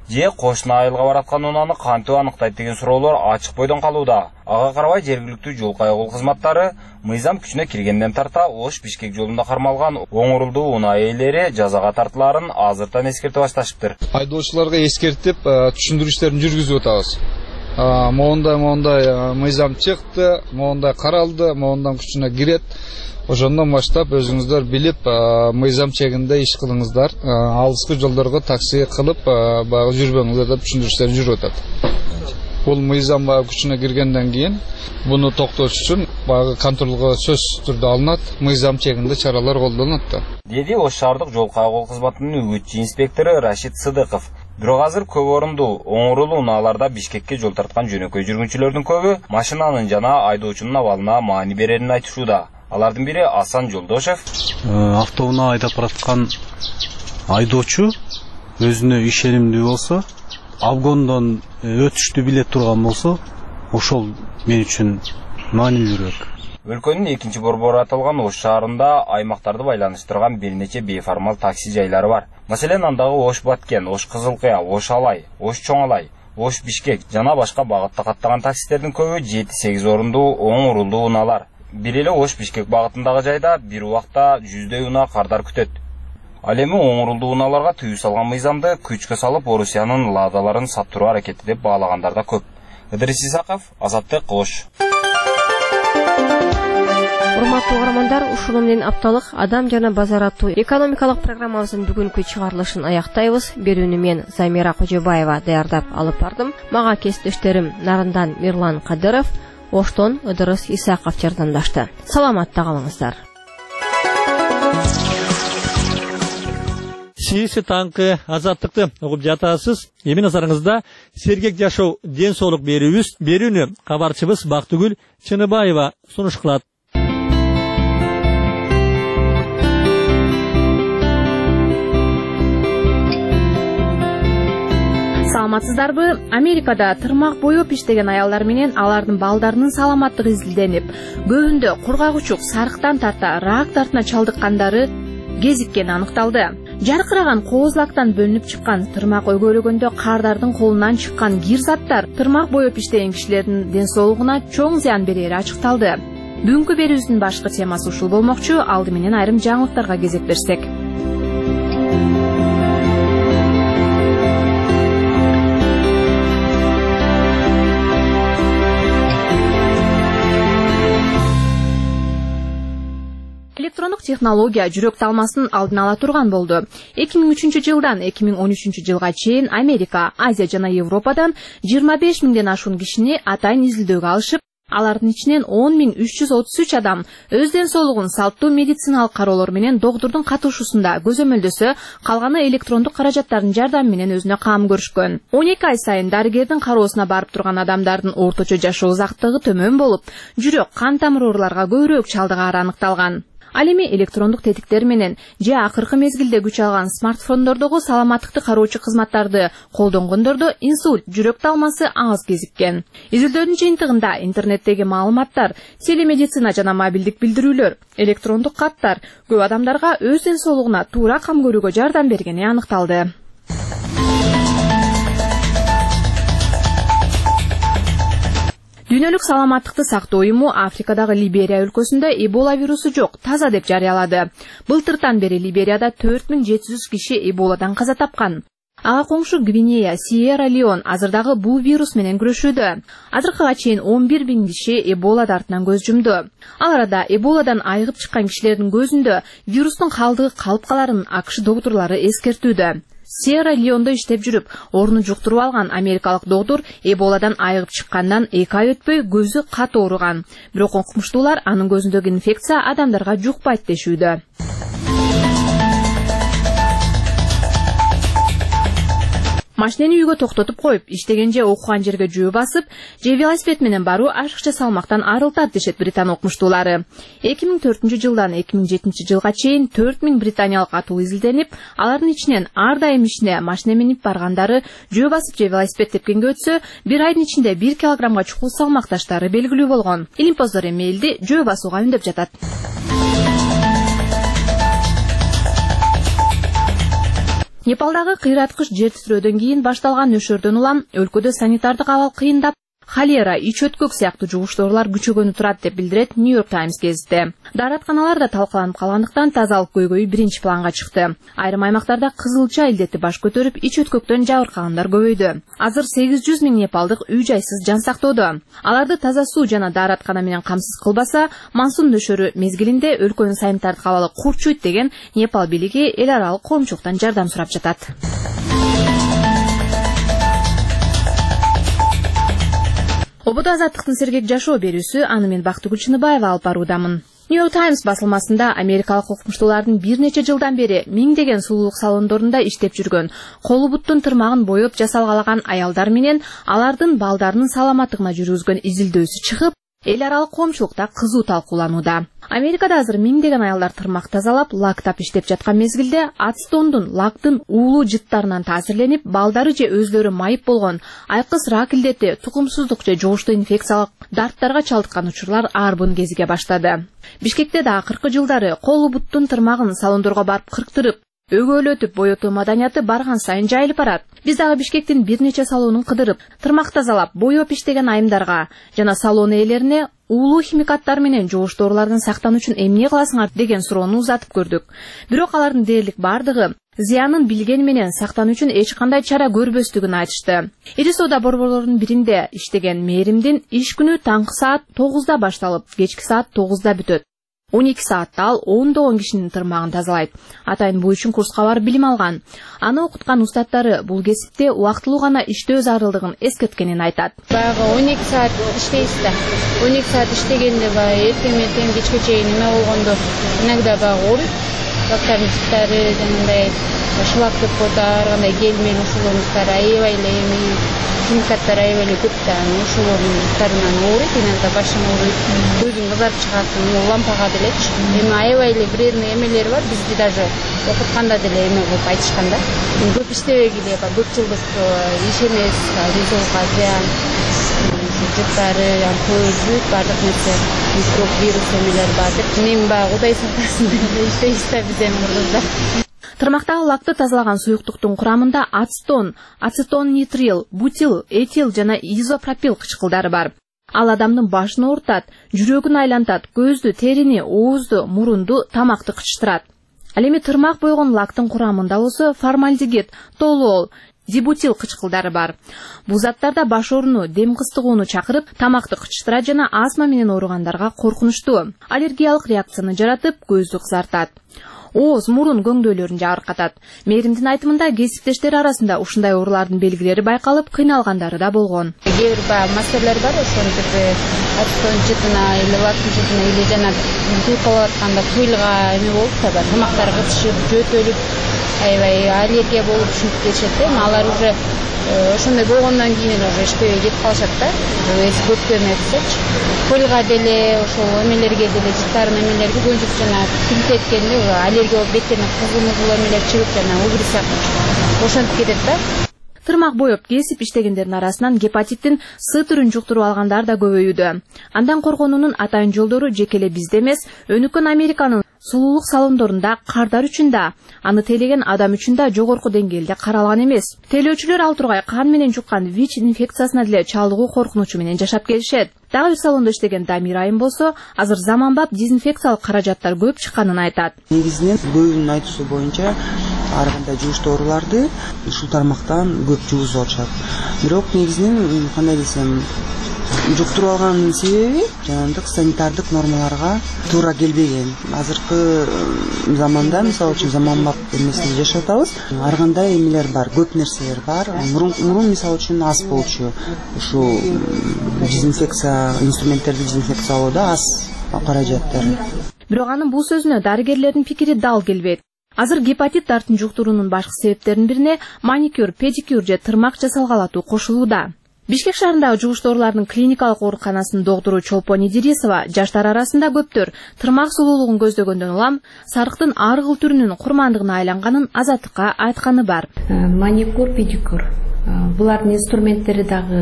же кошуна айылга бараткан унааны кантип аныктайт деген суроолор ачык бойдон калууда. Ага карабай жергиликтүү жол кайгыл кызматтары мыйзам күчүнө киргенден тарта Ош Бишкек жолунда кармалган оңурулдуу унаа ээлери жазага тартылаарын азыртан эскерте башташыптыр. Айдоочуларга эскертип түшүндүрүштөрүн жүргүзүп атабыз. Моондай моондай мыйзам чыкты, моондай каралды, моондан күчүнө кирет. Ошондон баштап өзүңүздөр билип, мыйзам чегинде иш кылыңыздар. Алыскы жолдорго такси кылып, баягы жүрбөңүздөр деп түшүндүрүштөр жүрүп атат. Бул мыйзам күчүнө киргенден кийин буну токтош үчүн баягы контролго сөзсүз түрдө алынат, мыйзам чегинде чаралар колдонулат да. Деди Ош шаардык жол кайгыл кызматынын үгүтчү инспектору Рашид Сыдыков. Бирок азыр көп орундуу оңурулуу унааларда Бишкекке жол тарткан жөнөкөй жүргүнчүлөрдүн көбү машинанын жана айдоочунун абалына маани берерин айтышууда. Алардын бири Асан Жолдошев. Автоунаа айдап бараткан айдоочу өзүнө ишенимдүү болсо, обгондон өтүштү биле турган болсо, ошол мен үчүн маанилүүрөөк. Өлкөнүн экинчи борбору аталган Ош шаарында аймактарды байланыштырган бир нече бейформал такси жайлары бар. Маселен, андагы Ош Баткен, Ош Кызылкыя, Ош Алай, Ош Чоңалай, Ош Бишкек жана башка багытта каттаган таксистердин көбү жети-сегиз орундуу оңурулдуу унаалар. Бир эле Ош Бишкек багытындагы жайда бир убакта жүздөй унаа кардар күтөт. Ал эми оңурулдуу унааларга тыюу салган мыйзамды күчкө салып Орусиянын ладаларын саттыруу аракети деп баалагандар да көп. Ыдырис Исаков, Азаттык, Ош. Урматтуу угармандар, ушуну менен апталык адам жана базар аттуу экономикалык программабыздын бүгүнкү чыгарылышын аяктайбыз. Берүүнү мен Замира Кожобаева даярдап алып бардым. Мага кесиптештерим Нарындан Мирлан Кадыров, Оштон Ыдырыс Исаков жардамдашты. Саламатта калыңыздар. Сиси таңкы азаттыкты угуп жатасыз. Эми назарыңызда сергек жашоо ден соолук берүүбүз. Берүүнү кабарчыбыз Бактыгүл Чыныбаева сунуш кылат. Саламатсыздарбы? Америкада тырмак боеп иштеген аялдар менен алардын балдарынын саламаттыгы изилденип, көбүндө кургагучук, сарыктан тарта рак дартына чалдыккандары кезиккени аныкталды. Жаркыраган кооз-лактан бөлүнүп чыккан тырмак өгөрөгөндө кардардын колунан чыккан кир заттар тырмак боеп иштеген кишилердин ден соолугуна чоң зыян берери ачыкталды. Бүгүнкү берүүбүздүн башкы темасы ушул болмокчу. Алды менен айрым жаңылыктарга кезек берсек. Электрондук технология жүрөк талмасынын алдын ала турган болду. эки миң үчүнчү жылдан эки миң он үчүнчү жылга чейин Америка, Азия жана Европадан жыйырма беш миңден ашуун кишини атайын изилдөөгө алышып, алардын ичинен он миң үч жүз отуз үч адам өз ден соолугун салттуу медициналык кароолор менен доктурдун катышуусунда көзөмөлдөсө, калганы электрондук каражаттардын жардамы менен өзүнө кам көрүшкөн. он эки ай сайын дарыгердин кароосуна барып турган адамдардын орточо жашоо узактыгы төмөн болуп, жүрөк, кан тамыр ооруларга көбүрөөк чалдыгаары аныкталган. Ал эми электрондук тетиктер менен же акыркы мезгилде күч алган смартфондордогу саламаттыкты кароочу кызматтарды колдонгондордо инсульт, жүрөк талмасы аз кезиккен. Изилдөөнүн жыйынтыгында интернеттеги маалыматтар, телемедицина жана мобилдик билдирүүлөр, электрондук каттар көп адамдарга өз ден соолугуна туура кам көрүүгө жардам бергени аныкталды. Дүйнөлүк саламаттыкты сактоо уюму Африкадагы Либерия өлкөсүндө Эбола вирусу жок, таза деп жарыялады. Былтыртан бери Либерияда төрт миң жети жүз киши Эболадан каза тапкан. Ага коңшу Гвинея, Сьерра-Леон азырдагы бул вирус менен күрөшүүдө. Азыркыга чейин он бир миң киши Эбола дартынан көз жумду. Ал арада Эболадан айыгып чыккан кишилердин көзүндө вирустун калдыгы калып каларын АКШ доктурлары эскертүүдө. Сьерра-Леондо иштеп жүрүп, орну жуктуруп алган америкалык доктур Эболадан айыгып чыккандан эки ай өтпөй көзү катуу ооруган. Бирок окумуштуулар анын көзүндөгү инфекция адамдарга жукпайт дешүүдө. Машинени үйгө токтотуп коюп, иштеген же окуган жерге жөө басып, же велосипед менен баруу ашыкча салмактан арылтат дешет Британ окумуштуулары. эки миң төртүнчү жылдан эки миң жетинчи жылга чейин төрт миң британиялык атуу изилденип, алардын ичинен ар дайым ишине машина минип баргандары жөө басып же велосипед тепкенге өтсө, бир айдын ичинде бир килограммга чукул салмакташтары белгилүү болгон. Илимпоздор эми элди жөө басууга үндөп жатат. Непалдагы кыйраткыч жер титирөөдөн кийин башталган нөшөрдөн улам өлкөдө санитардык абал кыйындап, холера, ич өткөк сыяктуу жугуш оорулар күчөгөнү турат деп билдирет New York Times гезити. Дааратканалар да талкаланып калгандыктан тазалык көйгөйү биринчи планга чыкты. Айрым аймактарда кызылча илдети баш көтөрүп, ич өткөктөн жабыркагандар көбөйдү. Азыр сегиз жүз миң непалдык үй жайсыз жан сактоодо. Аларды таза суу жана даараткана менен камсыз кылбаса, мансун нөшөрү мезгилинде өлкөнүн санитардык абалы курчуйт деген Непал бийлиги эл аралык коомчулуктан жардам сурап жатат. Ободо азаттыктын сергек жашоо берүүсү, аны мен Бактыгүл Чыныбаева алып баруудамын. New York Times басылмасында америкалык укмуштуулардын бир нече жылдан бери миңдеген сулуулук салондорунда иштеп жүргөн, колу буттун тырмагын боеп жасалгалаган аялдар менен алардын балдарынын саламаттыгына жүргүзгөн изилдөөсү чыгып, эл аралык коомчулукта кызуу талкууланууда. Америкада азыр миңдеген аялдар тырмак тазалап, лактап иштеп жаткан мезгилде ацетондун, лактын уулуу жыттарынан таасирленип, балдары же өзлөрү майып болгон, айкыс рак илдети, тукумсуздук же жугуштуу инфекциялык дарттарга чалдыккан учурлар арбын кезиге баштады. Бишкекте да акыркы жылдары колу буттун тырмагын салондорго барып кырктырып, өгөөлөтүп боетуу маданияты барган сайын жайылып барат. Биз дагы Бишкектин бир нече салонун кыдырып, тырмак тазалап, боеп иштеген айымдарга жана салон ээлерине уулуу химикаттар менен жугуш оорулардан сактануу үчүн эмне кыласыңар деген суроону узатып көрдүк. Бирок алардын дээрлик бардыгы зыянын билгени менен сактануу үчүн эч кандай чара көрбөстүгүн айтышты. Ири соода борборлорунун биринде иштеген Мээримдин иш күнү таңкы саат тогузда башталып, кечки саат тогузда бүтөт. он эки саатта ал ондогон кишинин тырмагын тазалайт. Атайын бул үчүн курска барып билим алган. Аны окуткан устаттары бул кесипте убактылуу гана иштөө зарылдыгын эскерткенин айтат. Баягы он эки саат иштейсиз да. он эки саат иштегенде баягы эртең менен кечке чейин эме болгондо иногда баягы ооруйт. Бактардын жыттары жанагындай шлак деп коет, ар кандай келмел ошолордун аябай эле эми химикаттар аябай эле көп да, ошолордун жыттарынан ооруйт, иногда башың ооруйт, көзүң кызарып чыгат, лампага делечи. Эми аябай эле вредный эмелери бар, бизди даже окутканда деле эме кылып айтышкан да. Көп иштебегиле, көп жылдык иш эмес, денсаулыкка зыян, жыттары, көзү, бардык нерсе, микроб, вирус эмелер бар деп. Эми баягы Кудай сактасын деп иштейбиз да биз эми кыргызда. Тырмактагы лакты тазалаган суюктуктун курамында ацетон, ацетон нитрил, бутил, этил жана изопропил кычкылдары бар. Ал адамдын башын оорутат, жүрөгүн айлантат, көздү, терини, оозду, мурунду, тамакты кычтырат. Ал эми тырмак бойгон лактын курамында болсо формальдегид, толуол, дибутил кычкылдары бар. Бул заттарда баш ооруну, дем кыстыгууну чакырып, тамакты кычтыра жана астма менен ооругандарга коркунучтуу. Аллергиялык реакцияны жаратып, көздү кызартат. Ооз, мурун көңдөөлөрүн жабыркатат. Мээримдин айтымында кесиптештери арасында ушундай оорулардын белгилери байкалып, кыйналгандары да болгон. Кээ бир баягы мастерлер бар, ошентип ацетон жытына или лактын жытына или жана туйкалап атканда туйылга эме болуп да бар, тамактар кытышып, жөтөлүп, аябай аллергия болуп ушинтип кетишет да. Алар уже ошондой болгондон кийин эле уже иштебей кетип калышат да. Эси көптү эметсечи. Туйылга деле, ошол эмелерге деле, жыттардын эмелерге көбүнчө жана тилт эткенде аллергия болуп беттерине кызыл-мызыл эмелер чыгып жана угрь сыяктуу ошентип кетет да. Тырмак боеп кесип иштегендердин арасынан гепатиттин С түрүн жуктуруп алгандар да көбөйүүдө. Андан коргонуунун атайын жолдору жеке эле бизде эмес, өнүккөн Американын сулуулук салондорунда кардар үчүн да, аны тейлеген адам үчүн да жогорку деңгээлде каралган эмес. Тейлөөчүлөр ал тургай кан менен жуккан ВИЧ инфекциясына деле чалдыгуу коркунучу менен жашап келишет. Дагы бир салондо иштеген Дамир айым болсо, азыр заманбап дезинфекциялык каражаттар көп чыкканын айтат. Негизинен көбүнүн айтуусу боюнча ар кандай жугуштуу ооруларды ушул тармактан көп жугузуп алышат. Бирок негизинен кандай десем, жуктуруп алганын себеби жанагындай санитардык нормаларга туура келбеген. Азыркы заманда, мисалы үчүн заманбап эмесинде жашап атабыз. Ар кандай эмелер бар, көп нерселер бар. Мурун, мурун мисалы үчүн аз болчу. Ушул дезинфекция инструменттерди дезинфекциялоодо аз каражаттар. Бирок анын бул сөзүнө дарыгерлердин пикири дал келбейт. Азыр гепатит дартын жуктуруунун башкы себептеринин бирине маникюр, педикюр же тырмак жасалгалатуу кошулууда. Бишкек шаарындагы жугуштуу оорулардын клиникалык ооруканасынын доктору Чолпон Идирисова жаштар арасында көптөр тырмак сулуулугун көздөгөндөн улам сарыктын ар кыл түрүнүн курмандыгына айланганын азаттыкка айтканы бар. Маникюр, педикюр булардын инструменттери дагы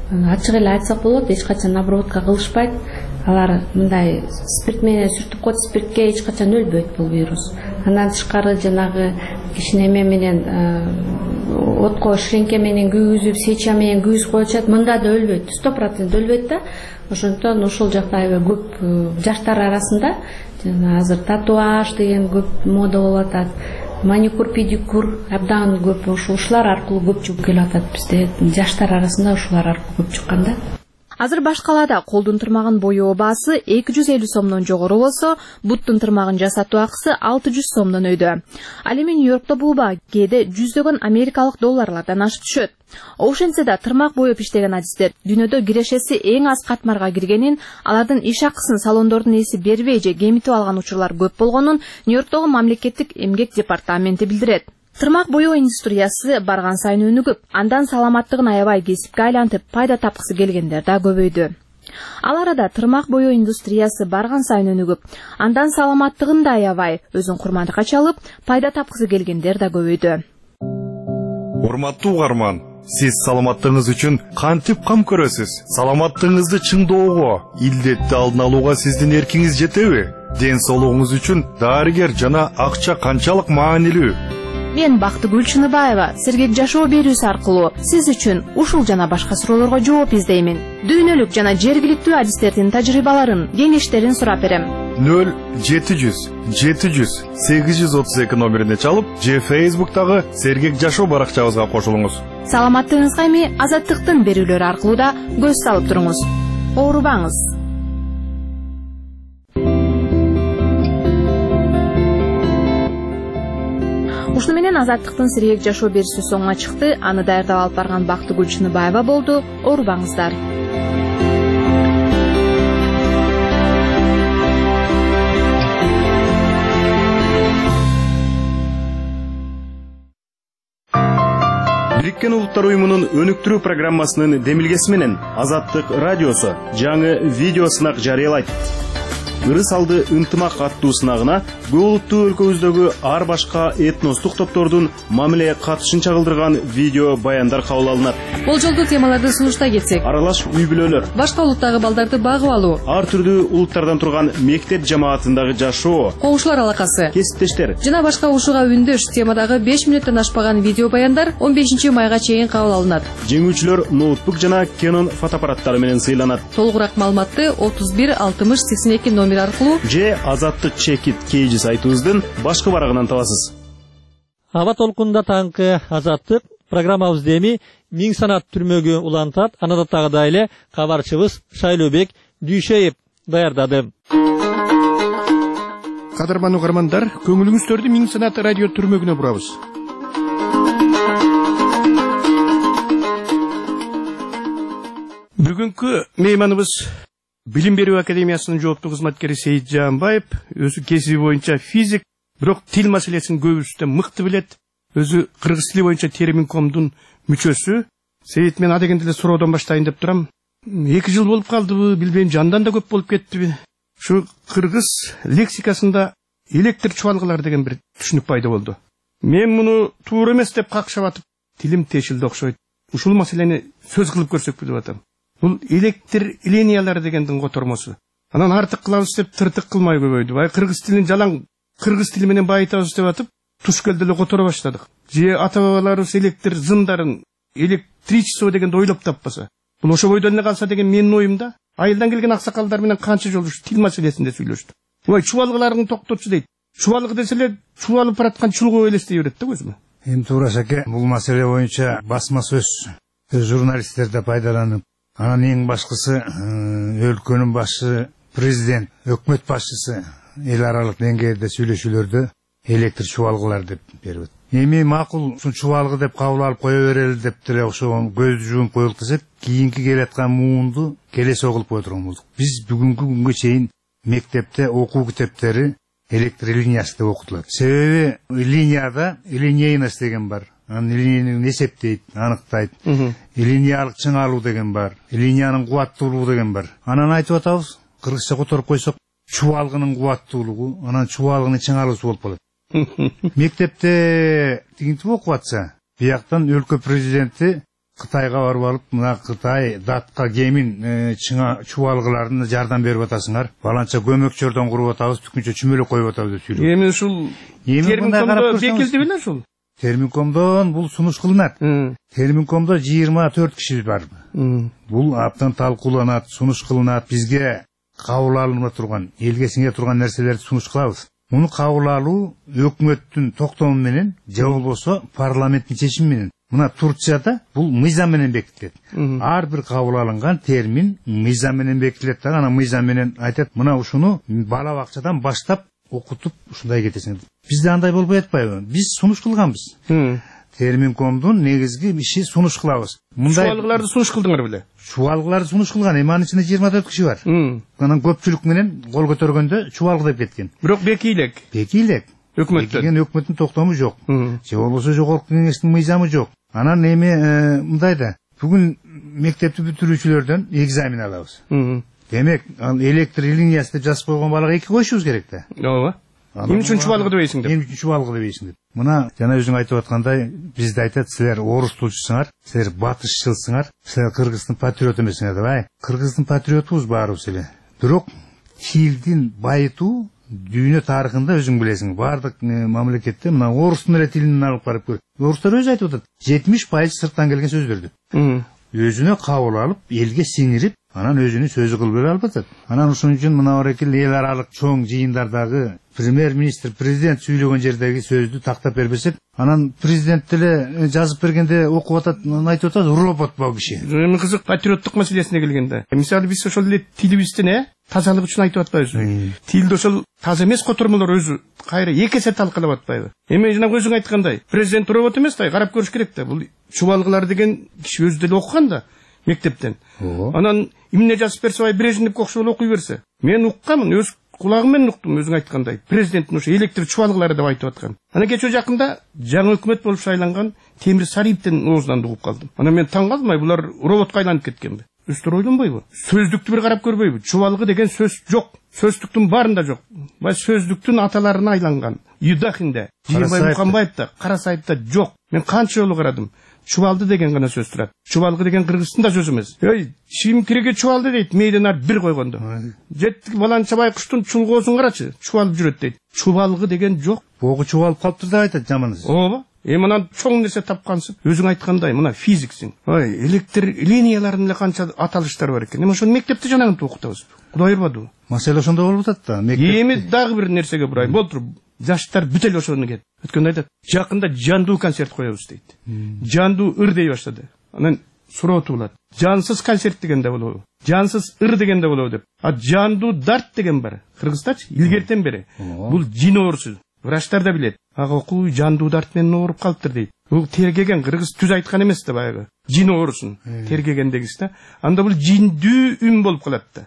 ачык эле айтсак болот, эч качан обработка кылышпайт. Алар мындай спирт менен сүртүп коет, спиртке эч качан өлбөйт бул вирус. Андан тышкары жанагы кичине эме менен отко шлемке менен күйгүзүп, свеча менен күйгүзүп коюшат, мында да өлбөйт, сто процент өлбөйт да. Ошондон ушул жакта аябай көп жаштар арасында жана азыр татуаж деген көп мода болуп атат. Маникюр, педикюр абдан көп, ушулар аркылуу көп чыгып келип атат бизде. Жаштар арасында ушулар аркылуу көп чыккан да. Азыр баш калаада колдун тырмагын боёо баасы эки жүз элүү сомдон жогору болсо, буттун тырмагын жасатуу акысы алты жүз сомдон өйдө. Ал эми Нью-Йоркто бул баа кээде жүздөгөн америкалык долларлардан ашып түшөт. Ошентсе да тырмак боёп иштеген адистер дүйнөдө кирешеси эң аз катмарга киргенин, алардын иш акысын салондордун ээси бербей же кемитип алган учурлар көп болгонун Нью-Йорктогу мамлекеттик эмгек департаменти билдирет. Тырмак боёо индустриясы барган сайын өнүгүп, андан саламаттыгын аябай кесипке айлантып, пайда тапкысы келгендер да көбөйдү. Ал арада тырмак боёо индустриясы барган сайын өнүгүп, андан саламаттыгын да аябай өзүн курмандыкка чалып, пайда тапкысы келгендер да көбөйдү. Урматтуу угарман, сиз саламаттыгыңыз үчүн кантип кам көрөсүз? Саламаттыгыңызды чыңдоого, илдетти алдын алууга сиздин эркиңиз жетеби? Ден соолугуңуз үчүн дарыгер жана акча канчалык маанилүү? Мен Бактыгүл Чыныбаева сергек жашоо берүүсү аркылуу сиз үчүн ушул жана башка суроолорго жооп издеймин. Дүйнөлүк жана жергиликтүү адистердин тажрыйбаларын, кеңештерин сурап берем. нөл жети жүз жети жүз сегиз жүз отуз эки номерине чалып, же Facebook'тагы сергек жашоо баракчабызга кошулуңуз. Саламаттыгыңызга эми Азаттыктын берүүлөрү аркылуу да көз салып туруңуз. Оорубаңыз. Ушуну менен Азаттыктын сергек жашоо берүүсү соңуна чыкты. Аны даярдап алып барган Бактыгүл Чыныбаева болду. Оорубаңыздар. Бириккен Улуттар уюмунун өнүктүрүү программасынын демилгеси менен Азаттык радиосу жаңы видео сынак жарыялайт. Ырыс алды ынтымак аттуу сынагына көп улуттуу өлкөбүздөгү ар башка этностук топтордун мамиле катышын чагылдырган видео баяндар кабыл алынат. Болжолдуу темаларды сунуштай кетсек, аралаш үй бүлөлөр, башка улуттагы балдарды багып алуу, ар түрдүү улуттардан турган мектеп жамаатындагы жашоо, коңшулар алакасы, кесиптештер жана башка ушуга үндөш темадагы беш мүнөттөн ашпаган видео баяндар он бешинчи майга чейин кабыл алынат. Жеңүүчүлөр ноутбук жана Canon фотоаппараттары менен сыйланат. Толугураак маалыматты отуз бир алтымыш сексен эки номер аркылуу же Азаттык чекит кейжи сайтыбыздын башкы барагынан табасыз. Аба толкунда таңкы Азаттык программабызды эми Миң санат түрмөгү улантат. Анадаттагыдай эле кабарчыбыз Шайлообек Дүйшеев даярдады. Кадырман угармандар, көңүлүңүздөрдү Миң санат радио түрмөгүнө бурабыз. Бүгүнкү мейманыбыз Билим берүү академиясынын жооптуу кызматкери Сейит Жаанбаев, өзү кесиби боюнча физик, бирок тил маселесин көбүсүнөн мыкты билет. Өзү кыргыз тили боюнча терминкомдун мүчөсү. Сейит, мен адегенде эле суроодон баштайын деп турам. эки жыл болуп калдыбы, билбейм, жандан да көп болуп кеттиби. Ушу кыргыз лексикасында электр чубалгылар деген бир түшүнүк пайда болду. Мен муну туура эмес деп какшап атып, тилим тешилди окшойт. Ушул маселени сөз кылып көрсөкпү деп атам. Бул электр линиялары дегендин котормосу. Анан артык кылабыз деп тыртык кылмай көбөйдү. Бай кыргыз тилин жалаң кыргыз тили менен байытабыз деп атып, тушкелде эле котора баштадык. Же ата бабаларыбыз электр зымдарын, электричество дегенди ойлоп таппаса, бул ошо бойдон эле калса деген менин оюм да. Айылдан келген аксакалдар менен канча жолу тил маселесинде сүйлөштү. Ой, чубалгыларыңды токтотчу дейт. Чубалгы десе эле чубалып бараткан чулгу элестей берет да көзүмө. Эми туура шаке, бул маселе боюнча басма сөз журналисттер да пайдаланып, анан эң башкысы өлкөнүн башы, президент, өкмөт башчысы эл аралык деңгээлде сүйлөшүүлөрдө электр чубалгылар деп берип. Эми макул ушул чубалгы деп кабыл алып кое берели деп деле ошого көздү жумуп коелук десек, кийинки келаткан муунду келесі окулуп кое турган болдук. Биз бүгүнкү күнгө чейин мектепте окуу китептери электр линиясы деп окутулат. Себеби линияда линейность деген бар. Анын линияны эсептейт, аныктайт. Линиялык чыңалуу деген бар. Линиянын кубаттуулугу деген бар. Анан айтып атабыз, кыргызча которуп койсок, чубалгынын кубаттуулугу, анан чубалгынын чыңалуусу болуп калат. Мектепте тигинтип окуп атса, бияктан өлкө президенти Кытайга барып алып, мына Кытай датка кемин чыңа чубалгыларын жардам берип атасыңар. Баланча көмөкчөрдөн куруп атабыз, түкүнчө чүмөлөк коюп атабыз деп сүйлөп. Эми ушул Терминкомдо бекилди беле ушул? Терминкомдон бул сунуш кылынат. Терминкомдо жыйырма төрт киши бар. Бул аптан талкууланат, сунуш кылынат, бизге кабыл алынып турган, элге сиңе турган нерселерди сунуш кылабыз. Муну кабыл алуу өкмөттүн токтому менен, же болбосо парламенттин чечими менен. Мына Турцияда бул мыйзам менен бекитилет. Ар бир кабыл алынган термин мыйзам менен бекитилет да, анан мыйзам менен айтат, мына ушуну бала бакчадан баштап окутуп ушундай кетесиң. Бизде андай болбой атпайбы? Биз сунуш кылганбыз. Терминкомдун негизги иши сунуш кылабыз. Мындай чубалгыларды сунуш кылдыңар беле? Чубалгыларды сунуш кылган, эми анын ичинде жыйырма төрт киши бар. Анан көпчүлүк менен кол көтөргөндө чубалгы деп кеткен. Бирок беки элек. Беки элек. Өкмөттөн. Бекиген өкмөттүн токтому жок. Же болбосо жогорку кеңештин мыйзамы жок. Анан эми мындай да, бүгүн мектепти бүтүрүүчүлөрдөн экзамен алабыз. Демек, ал электр линиясы деп жазып койгон балага эки койушубуз керек да. Ооба. Эмне үчүн чубалгы дебейсиң деп? Эмне үчүн чубалгы дебейсиң деп. Мына жана өзүң айтып аткандай, бизде айтат, силер орус тилчисиңар, силер батышчылсыңар, силер кыргыздын патриоту эмессиңер деп. Ай, кыргыздын патриотубуз баарыбыз эле. Бирок тилдин байытуу дүйнө тарыхында өзүң билесиң, бардык мамлекетте мына орустун эле тилин алып барып көр. Орустар өзү айтып атат, жетимиш пайыз сырттан келген сөздөрдү. Өзүнө кабыл алып, элге сиңирип, анан өзүнүн сөзү кылып берип алып атат. Анан ошон үчүн мына орекил эл аралык чоң жыйындардагы премьер-министр, президент сүйлөгөн жердеги сөздү тактап бербесек, анан президент деле жазып бергенде окуп атат, айтып атат, робот бул киши. Эми кызык патриоттук маселесине келгенде. Мисалы биз ошол эле тилибиздин э тазалык үчүн айтып атпайбызбы? Тилде ошол таза эмес котормолор өзү кайра эки эсе талкалап атпайбы? Эми жана өзүң айткандай, президент робот эмес да, карап көрүш керек да. Бул чубалгылар деген киши өзү деле окуган да мектептен. Анан эмне жазып берсе, ай Брежневке окшоп окуй берсе. Мен укканмын, өз кулагым менен уктум, өзүң айткандай. Президенттин ошо электр чубалгылары деп айтып аткан. Анан кечээ жакында жаңы өкмөт болуп шайланган Темир Сариевдин оозунан угуп калдым. Анан мен таң калдым, ай булар роботко айланып кеткенби? Өстөр ойлонбойбу? Сөздүктү бир карап көрбөйбү? Чубалгы деген сөз жок. Сөздүктүн баарында жок. Бай сөздүктүн аталарына айланган. Юдахинде, Жийбай Мукамбаевда, Карасаевда жок. Мен канча жолу карадым. Чубалды деген гана сөз турат. Чубалгы деген кыргыздын да сөзү эмес. Эй, чим киреге чубалды дейт, мейден ар бир койгондо. Жеттик баланча байкуштун чулгоосун карачы, чубалып жүрөт дейт. Чубалгы деген жок. Богу чубалып калыптыр деп айтат жаманыз. Ооба. Эми анан чоң нерсе тапкансып, өзүң айткандай, мына физиксиң. Ой, электр линияларынын эле канча аталыштар бар экен. Эми ошону мектепте жанагынтип окутабыз. Кудай ырбадыбы? Маселе ошондо болуп атат да. Эми дагы бир нерсеге бурайын. Болтур, жаштар бүт эле ошону кетти. Өткөндө айтат, жакында жандуу концерт коебуз дейт. Жандуу ыр дей баштады. Анан сурооту болот. Жансыз концерт дегенде болобу? Жансыз ыр дегенде болобу деп. А жандуу дарт деген бар. Кыргыздачы илгертен бери. Бул жин оорусу. Врачтар да билет. Ага окуй жандуу дарт менен ооруп калыптыр дейт. Бул тергеген кыргыз түз айткан эмес да баягы. Жин оорусун тергегендегиси да. Анда бул жиндүү үн болуп калат да.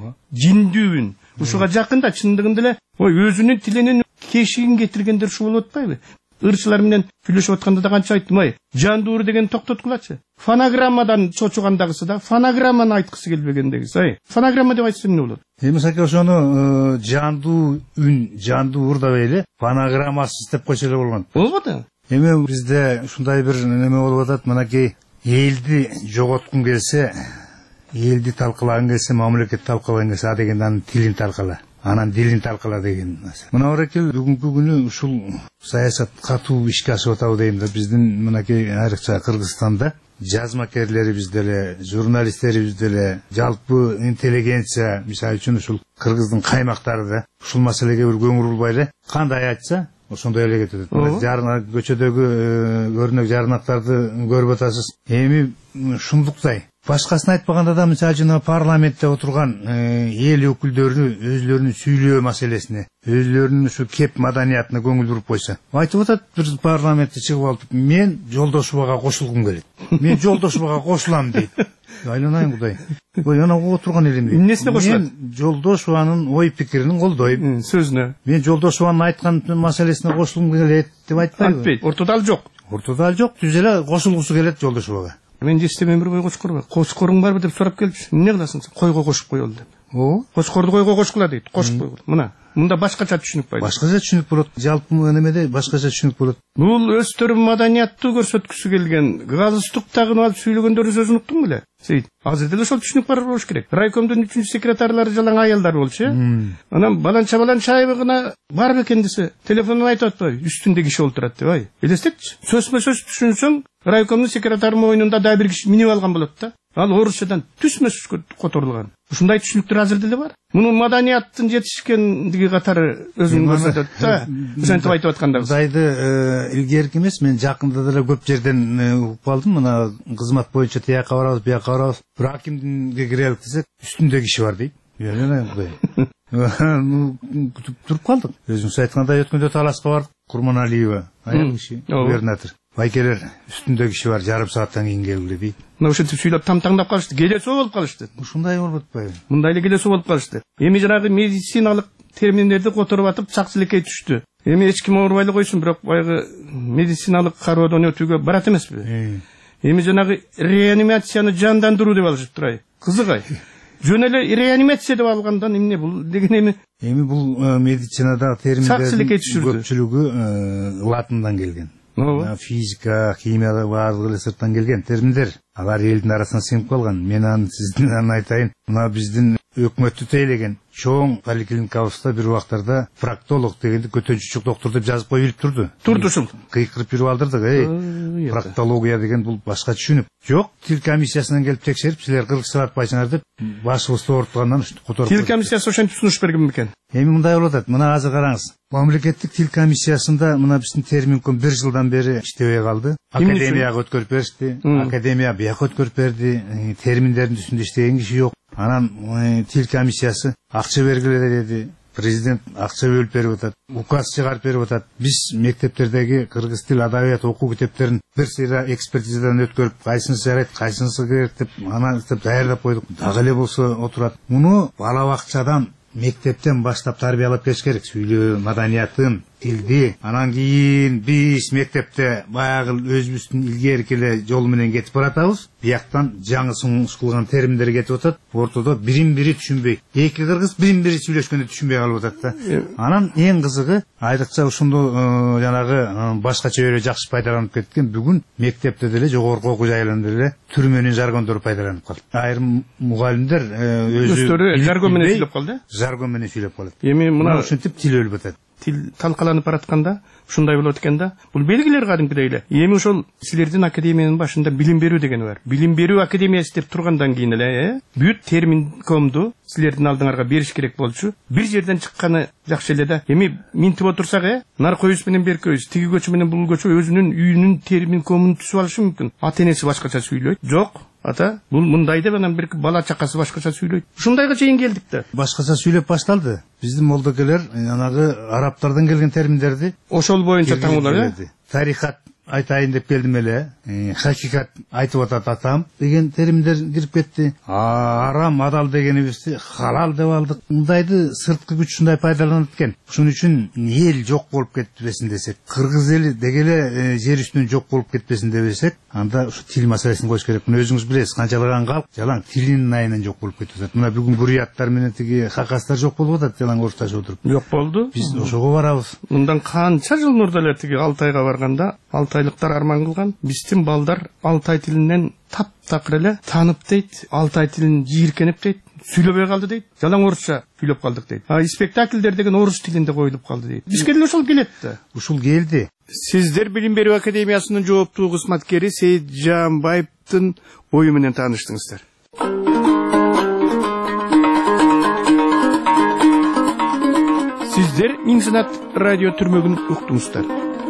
Жиндүү үн. Ушуга жакында чындыгында эле ой өзүнүн тилинин кешигин кетиргендер ушу болуп атпайбы? Ырчылар менен сүйлөшүп атканда да канча айттым, ай, жандуур деген токтоткулачы. Фонограммадан чочугандагысы да фонограмманы айткысы келбегендегиси, ай. Фонограмма деп айтса эмне болот? Эми саке ошону жандуу үн, жандуу ур деп эле фонограммасыз деп койсо эле болгон. Болбо да. Эми бизде ушундай бир неме болуп атат, мынакей элди жоготкун келсе, элди талкалаган келсе, мамлекет талкалаган келсе, а дегенде анын тилин талкала. Анан дилин талкала деген. Мына орекил бүгүнкү күнү ушул саясат катуу ишке ашып атабы дейм да, биздин мынакей айрыкча Кыргызстанда жазмакерлерибиз деле, журналисттерибиз деле, жалпы интеллигенция, мисалы үчүн ушул кыргыздын каймактары да ушул маселеге бир көңүл бурбай эле кандай айтса ошондой эле кетет. Жарнак көчөдөгү көрүнөк жарнактарды көрүп атасыз. Эми ушундуктай башкасын айтпаганда да, мисалы үчүн парламентте отурган эл өкүлдөрүнү өзүлөрүнүн сүйлөө маселесине, өзүлөрүнүн ушу кеп маданиятына көңүл буруп койсо, айтып атат бир парламентте чыгып алып, мен Жолдошубага кошулгум келет. Мен Жолдошубага кошулам дейт. Айланайын Кудай. Ой, ана отурган элем дейт. Эмнесине кошулат? Мен Жолдошубанын ой пикирин колдойм. Сөзүнө. Мен Жолдошубанын айткан маселесине кошулгум келет деп айтпайбы? Айтпайт. Ортодо ал жок. Ортодо ал жок, түз эле кошулгусу келет Жолдошубага. Мен жестемен бир кой кочкор бар. Кочкоруң барбы деп сурап келчү. Эмне кыласың сен? Койго кошуп коелу деп. О, кочкорду койго кошкула дейт. Кошуп койгула. Мына мында башкача түшүнүк бар. Башкача түшүнүк болот. Жалпы немеде башкача түшүнүк болот. Бул өстөрүн маданиятты көрсөткүсү келген. Галстуктагын алып сүйлөгөндөрү сөзүн уктуң беле? Сейит. Азыр деле ошол түшүнүк бар болуш керек. Райкомдун үчүнчү секретарлары жалаң аялдар болчу, э? Анан баланча баланча айбыгына бар бекен десе, телефонун айтып атпайбы? Үстүндө киши олтурат деп, ай. Элестетчи. Сөзмө сөз түшүнсөң, райкомдун секретары мойнунда да бир киши минип алган болот да. Ал орусчадан түсмө которулган. Ушундай түшүнүктөр азыр деле бар. Муну маданияттын жетишкендиги катары өзүн көрсөтөт да. Ошентип айтып атканда. Зайды илгерки эмес, мен жакында деле көп жерден угуп калдым. Мына кызмат боюнча тияка барабыз, бияка барабыз. Бир акимдинге кирелик десек, үстүндө киши бар дейт. Жана кудай. Күтүп туруп калдык. Өзүңүз айткандай өткөндө Таласка бардык. Курманалиева, аял киши, губернатор. Байкелер үстүндө киши бар, жарым сааттан кийин келгиле дейт. Мына ошентип сүйлөп там-таңдап калышты. Келесоо болуп калышты. Ушундай болуп атпайбы? Мындай эле келесоо болуп калышты. Эми жанагы медициналык терминдерди которуп атып, чакчылекке түштү. Эми эч ким оорубай эле койсун, бирок баягы медициналык кароодон өтүүгө барат эмеспи? Эми жанагы реанимацияны жандандыруу деп алышып турай. Кызык ай. Жөн эле реанимация деп алгандан эмне бул деген эми? Эми бул медицинада терминдердин көпчүлүгү латындан келген. Физика, химия баардыгы эле сырттан келген терминдер. Алар элдин арасына сиңип калган. Мен аны сиздин айтайын. Мына биздин өкмөттү тейлеген чоң поликлиникабызда бир убактарда проктолог дегенди көтөнчүчүк доктор деп жазып коюп турду. Турду ушул. Кыйкырып жүрүп алдырдык, эй. Проктология деген бул башка түшүнүк. Жок, тил комиссиясынан келип текшерип, силер кыргызча барпайсыңар деп башыбызды оорутгандан которуп. Тил комиссиясы ошентип сунуш берген бекен. Эми мындай болуп атат. Мына азыр караңыз. Мамлекеттик тил комиссиясында мына биздин терминком бир жылдан бери иштебей калды. Академияга өткөрүп беришти. Академия бияка өткөрүп берди. Терминдердин үстүндө иштеген киши жок. Анан тил комиссиясы акча бергиле деди. Президент акча бөлүп берип атат. Указ чыгарып берип атат. Биз мектептердеги кыргыз тил адабият окуу китептерин бир сыйра экспертизадан өткөрүп, кайсынысы жарайт, кайсынысы керек деп анан даярдап койдук. Дагы эле болсо отурат. Муну бала бакчадан мектептен баштап тарбиялап бериш керек. Сүйлөө маданиятын, тилди. Анан кийин биз мектепте баягы өзүбүздүн илгерки эле жол менен кетип баратабыз. Бияктан жаңы сунуш кылган терминдер кетип атат. Ортодо бирин бири түшүнбөй. Эки кыргыз бирин бири сүйлөшкөндө түшүнбөй калып атат да. Анан эң кызыгы, айрыкча ушунду жанагы башкача өрө жакшы пайдаланып кеткен бүгүн мектепте деле жогорку окуу жайларында деле түрмөнүн жаргондору пайдаланып калды. Айрым мугалимдер өзү жаргон менен сүйлөп калды. Жаргон менен сүйлөп калат. Эми мына ушинтип тил өлүп атат. Тил талкаланып баратканда ушундай болот экен да. Бул белгилер кадимкидей эле. Эми ошол силердин академиянын башында билим берүү деген бар. Билим берүү академиясы деп тургандан кийин эле, э, бүт терминкомду силердин алдыңарга бериш керек болчу. Бир жерден чыкканы жакшы эле да. Эми минтип отурсак, э, наркөйүз менен беркөйүз, тиги көчө менен бул көчө өзүнүн үйүнүн терминкомун түзүп алышы мүмкүн. Ата энеси башкача сүйлөйт. Жок. Ата, бул мындай деп анан бир бала чакасы башкача сүйлөйт. Ушундайга чейин келдик да. Башкача сүйлөп башталды. Биздин молдокелер анагы арабтардан келген терминдерди ошол боюнча таңуулар, э? Тарихат айтайын деп келдим эле. Хакикат айтып атат атам деген терминдер кирип кетти. Арам, адал дегенибизди халал деп алдык. Мындайды сырткы күч ушундай пайдаланат экен. Ошон үчүн эл жок болуп кетпесин десек, кыргыз эли дегеле жер үстүнөн жок болуп кетпесин десек, анда ушу тил маселесин коюш керек. Мына өзүңүз билесиз, канчалаган калк жалаң тилинин айынан жок болуп кетип атат. Мына бүгүн буряттар менен тиги хакастар жок болуп атат, жалаң орусташып отуруп. Жок болду. Биз ошого барабыз. Мындан канча жыл мурда эле тиги Алтайга барганда, алтайлыктар арман кылган, биздин балдар Алтай тилинен таптакыр эле танып дейт, Алтай тилин жийиркенип дейт, сүйлөбөй калды дейт, жалаң орусча сүйлөп калдык дейт. А спектакльдер деген орус тилинде коюлуп калды дейт. Бизге деле ошол келет да. Ушул келди. Сиздер Билим берүү академиясынын жооптуу кызматкери Сейит Жаанбаевдин ою менен тааныштыңыздар. Сиздер Миңсынат радио түрмөгүн уктуңуздар.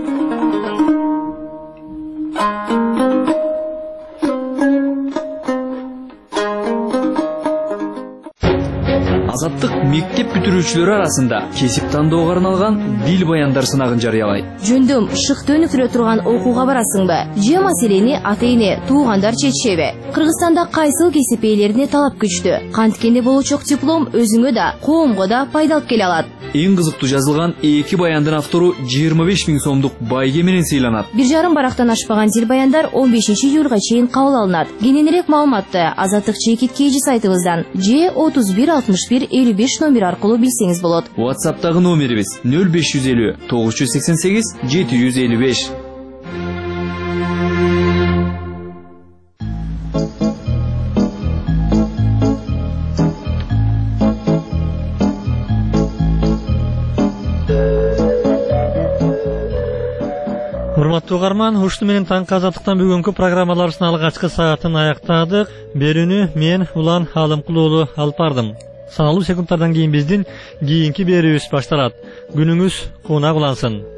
Азаттык мектеп бүтүрүүчүлөрү арасында кесип тандоого арналган дил баяндар сынагын жарыялайт. Жөндөм шыкты өнүктүрө турган окууга барасыңбы? Же маселени ата-эне, туугандар чечишеби? Кыргызстанда кайсыл кесип ээлерине талап күчтүү? Канткенде болучок диплом өзүңө да, коомго да пайда алып келе алат. Эң кызыктуу жазылган эки баяндын автору жыйырма беш миң сомдук байге менен сыйланат. Бир жарым барактан ашпаган дил баяндар он бешинчи июлга чейин кабыл алынат. Кененирээк маалыматты Азаттык чекит кейжи сайтыбыздан же отуз бир алтымыш бир бир элүү беш номер аркылуу билсеңиз болот. WhatsApp'тагы номерибиз нөл беш жүз элүү тогуз жүз сексен сегиз жети жүз элүү беш. Урматтуу угарман, ушуну менен таңкы азаттыктан бүгүнкү программаларыбыздын алгачкы саатын аяктадык. Берүүнү мен Улан Алымкул уулу алып бардым. Саналуу секундтардан кийин биздин кийинки берүүбүз башталат. Күнүңүз куунак улансын.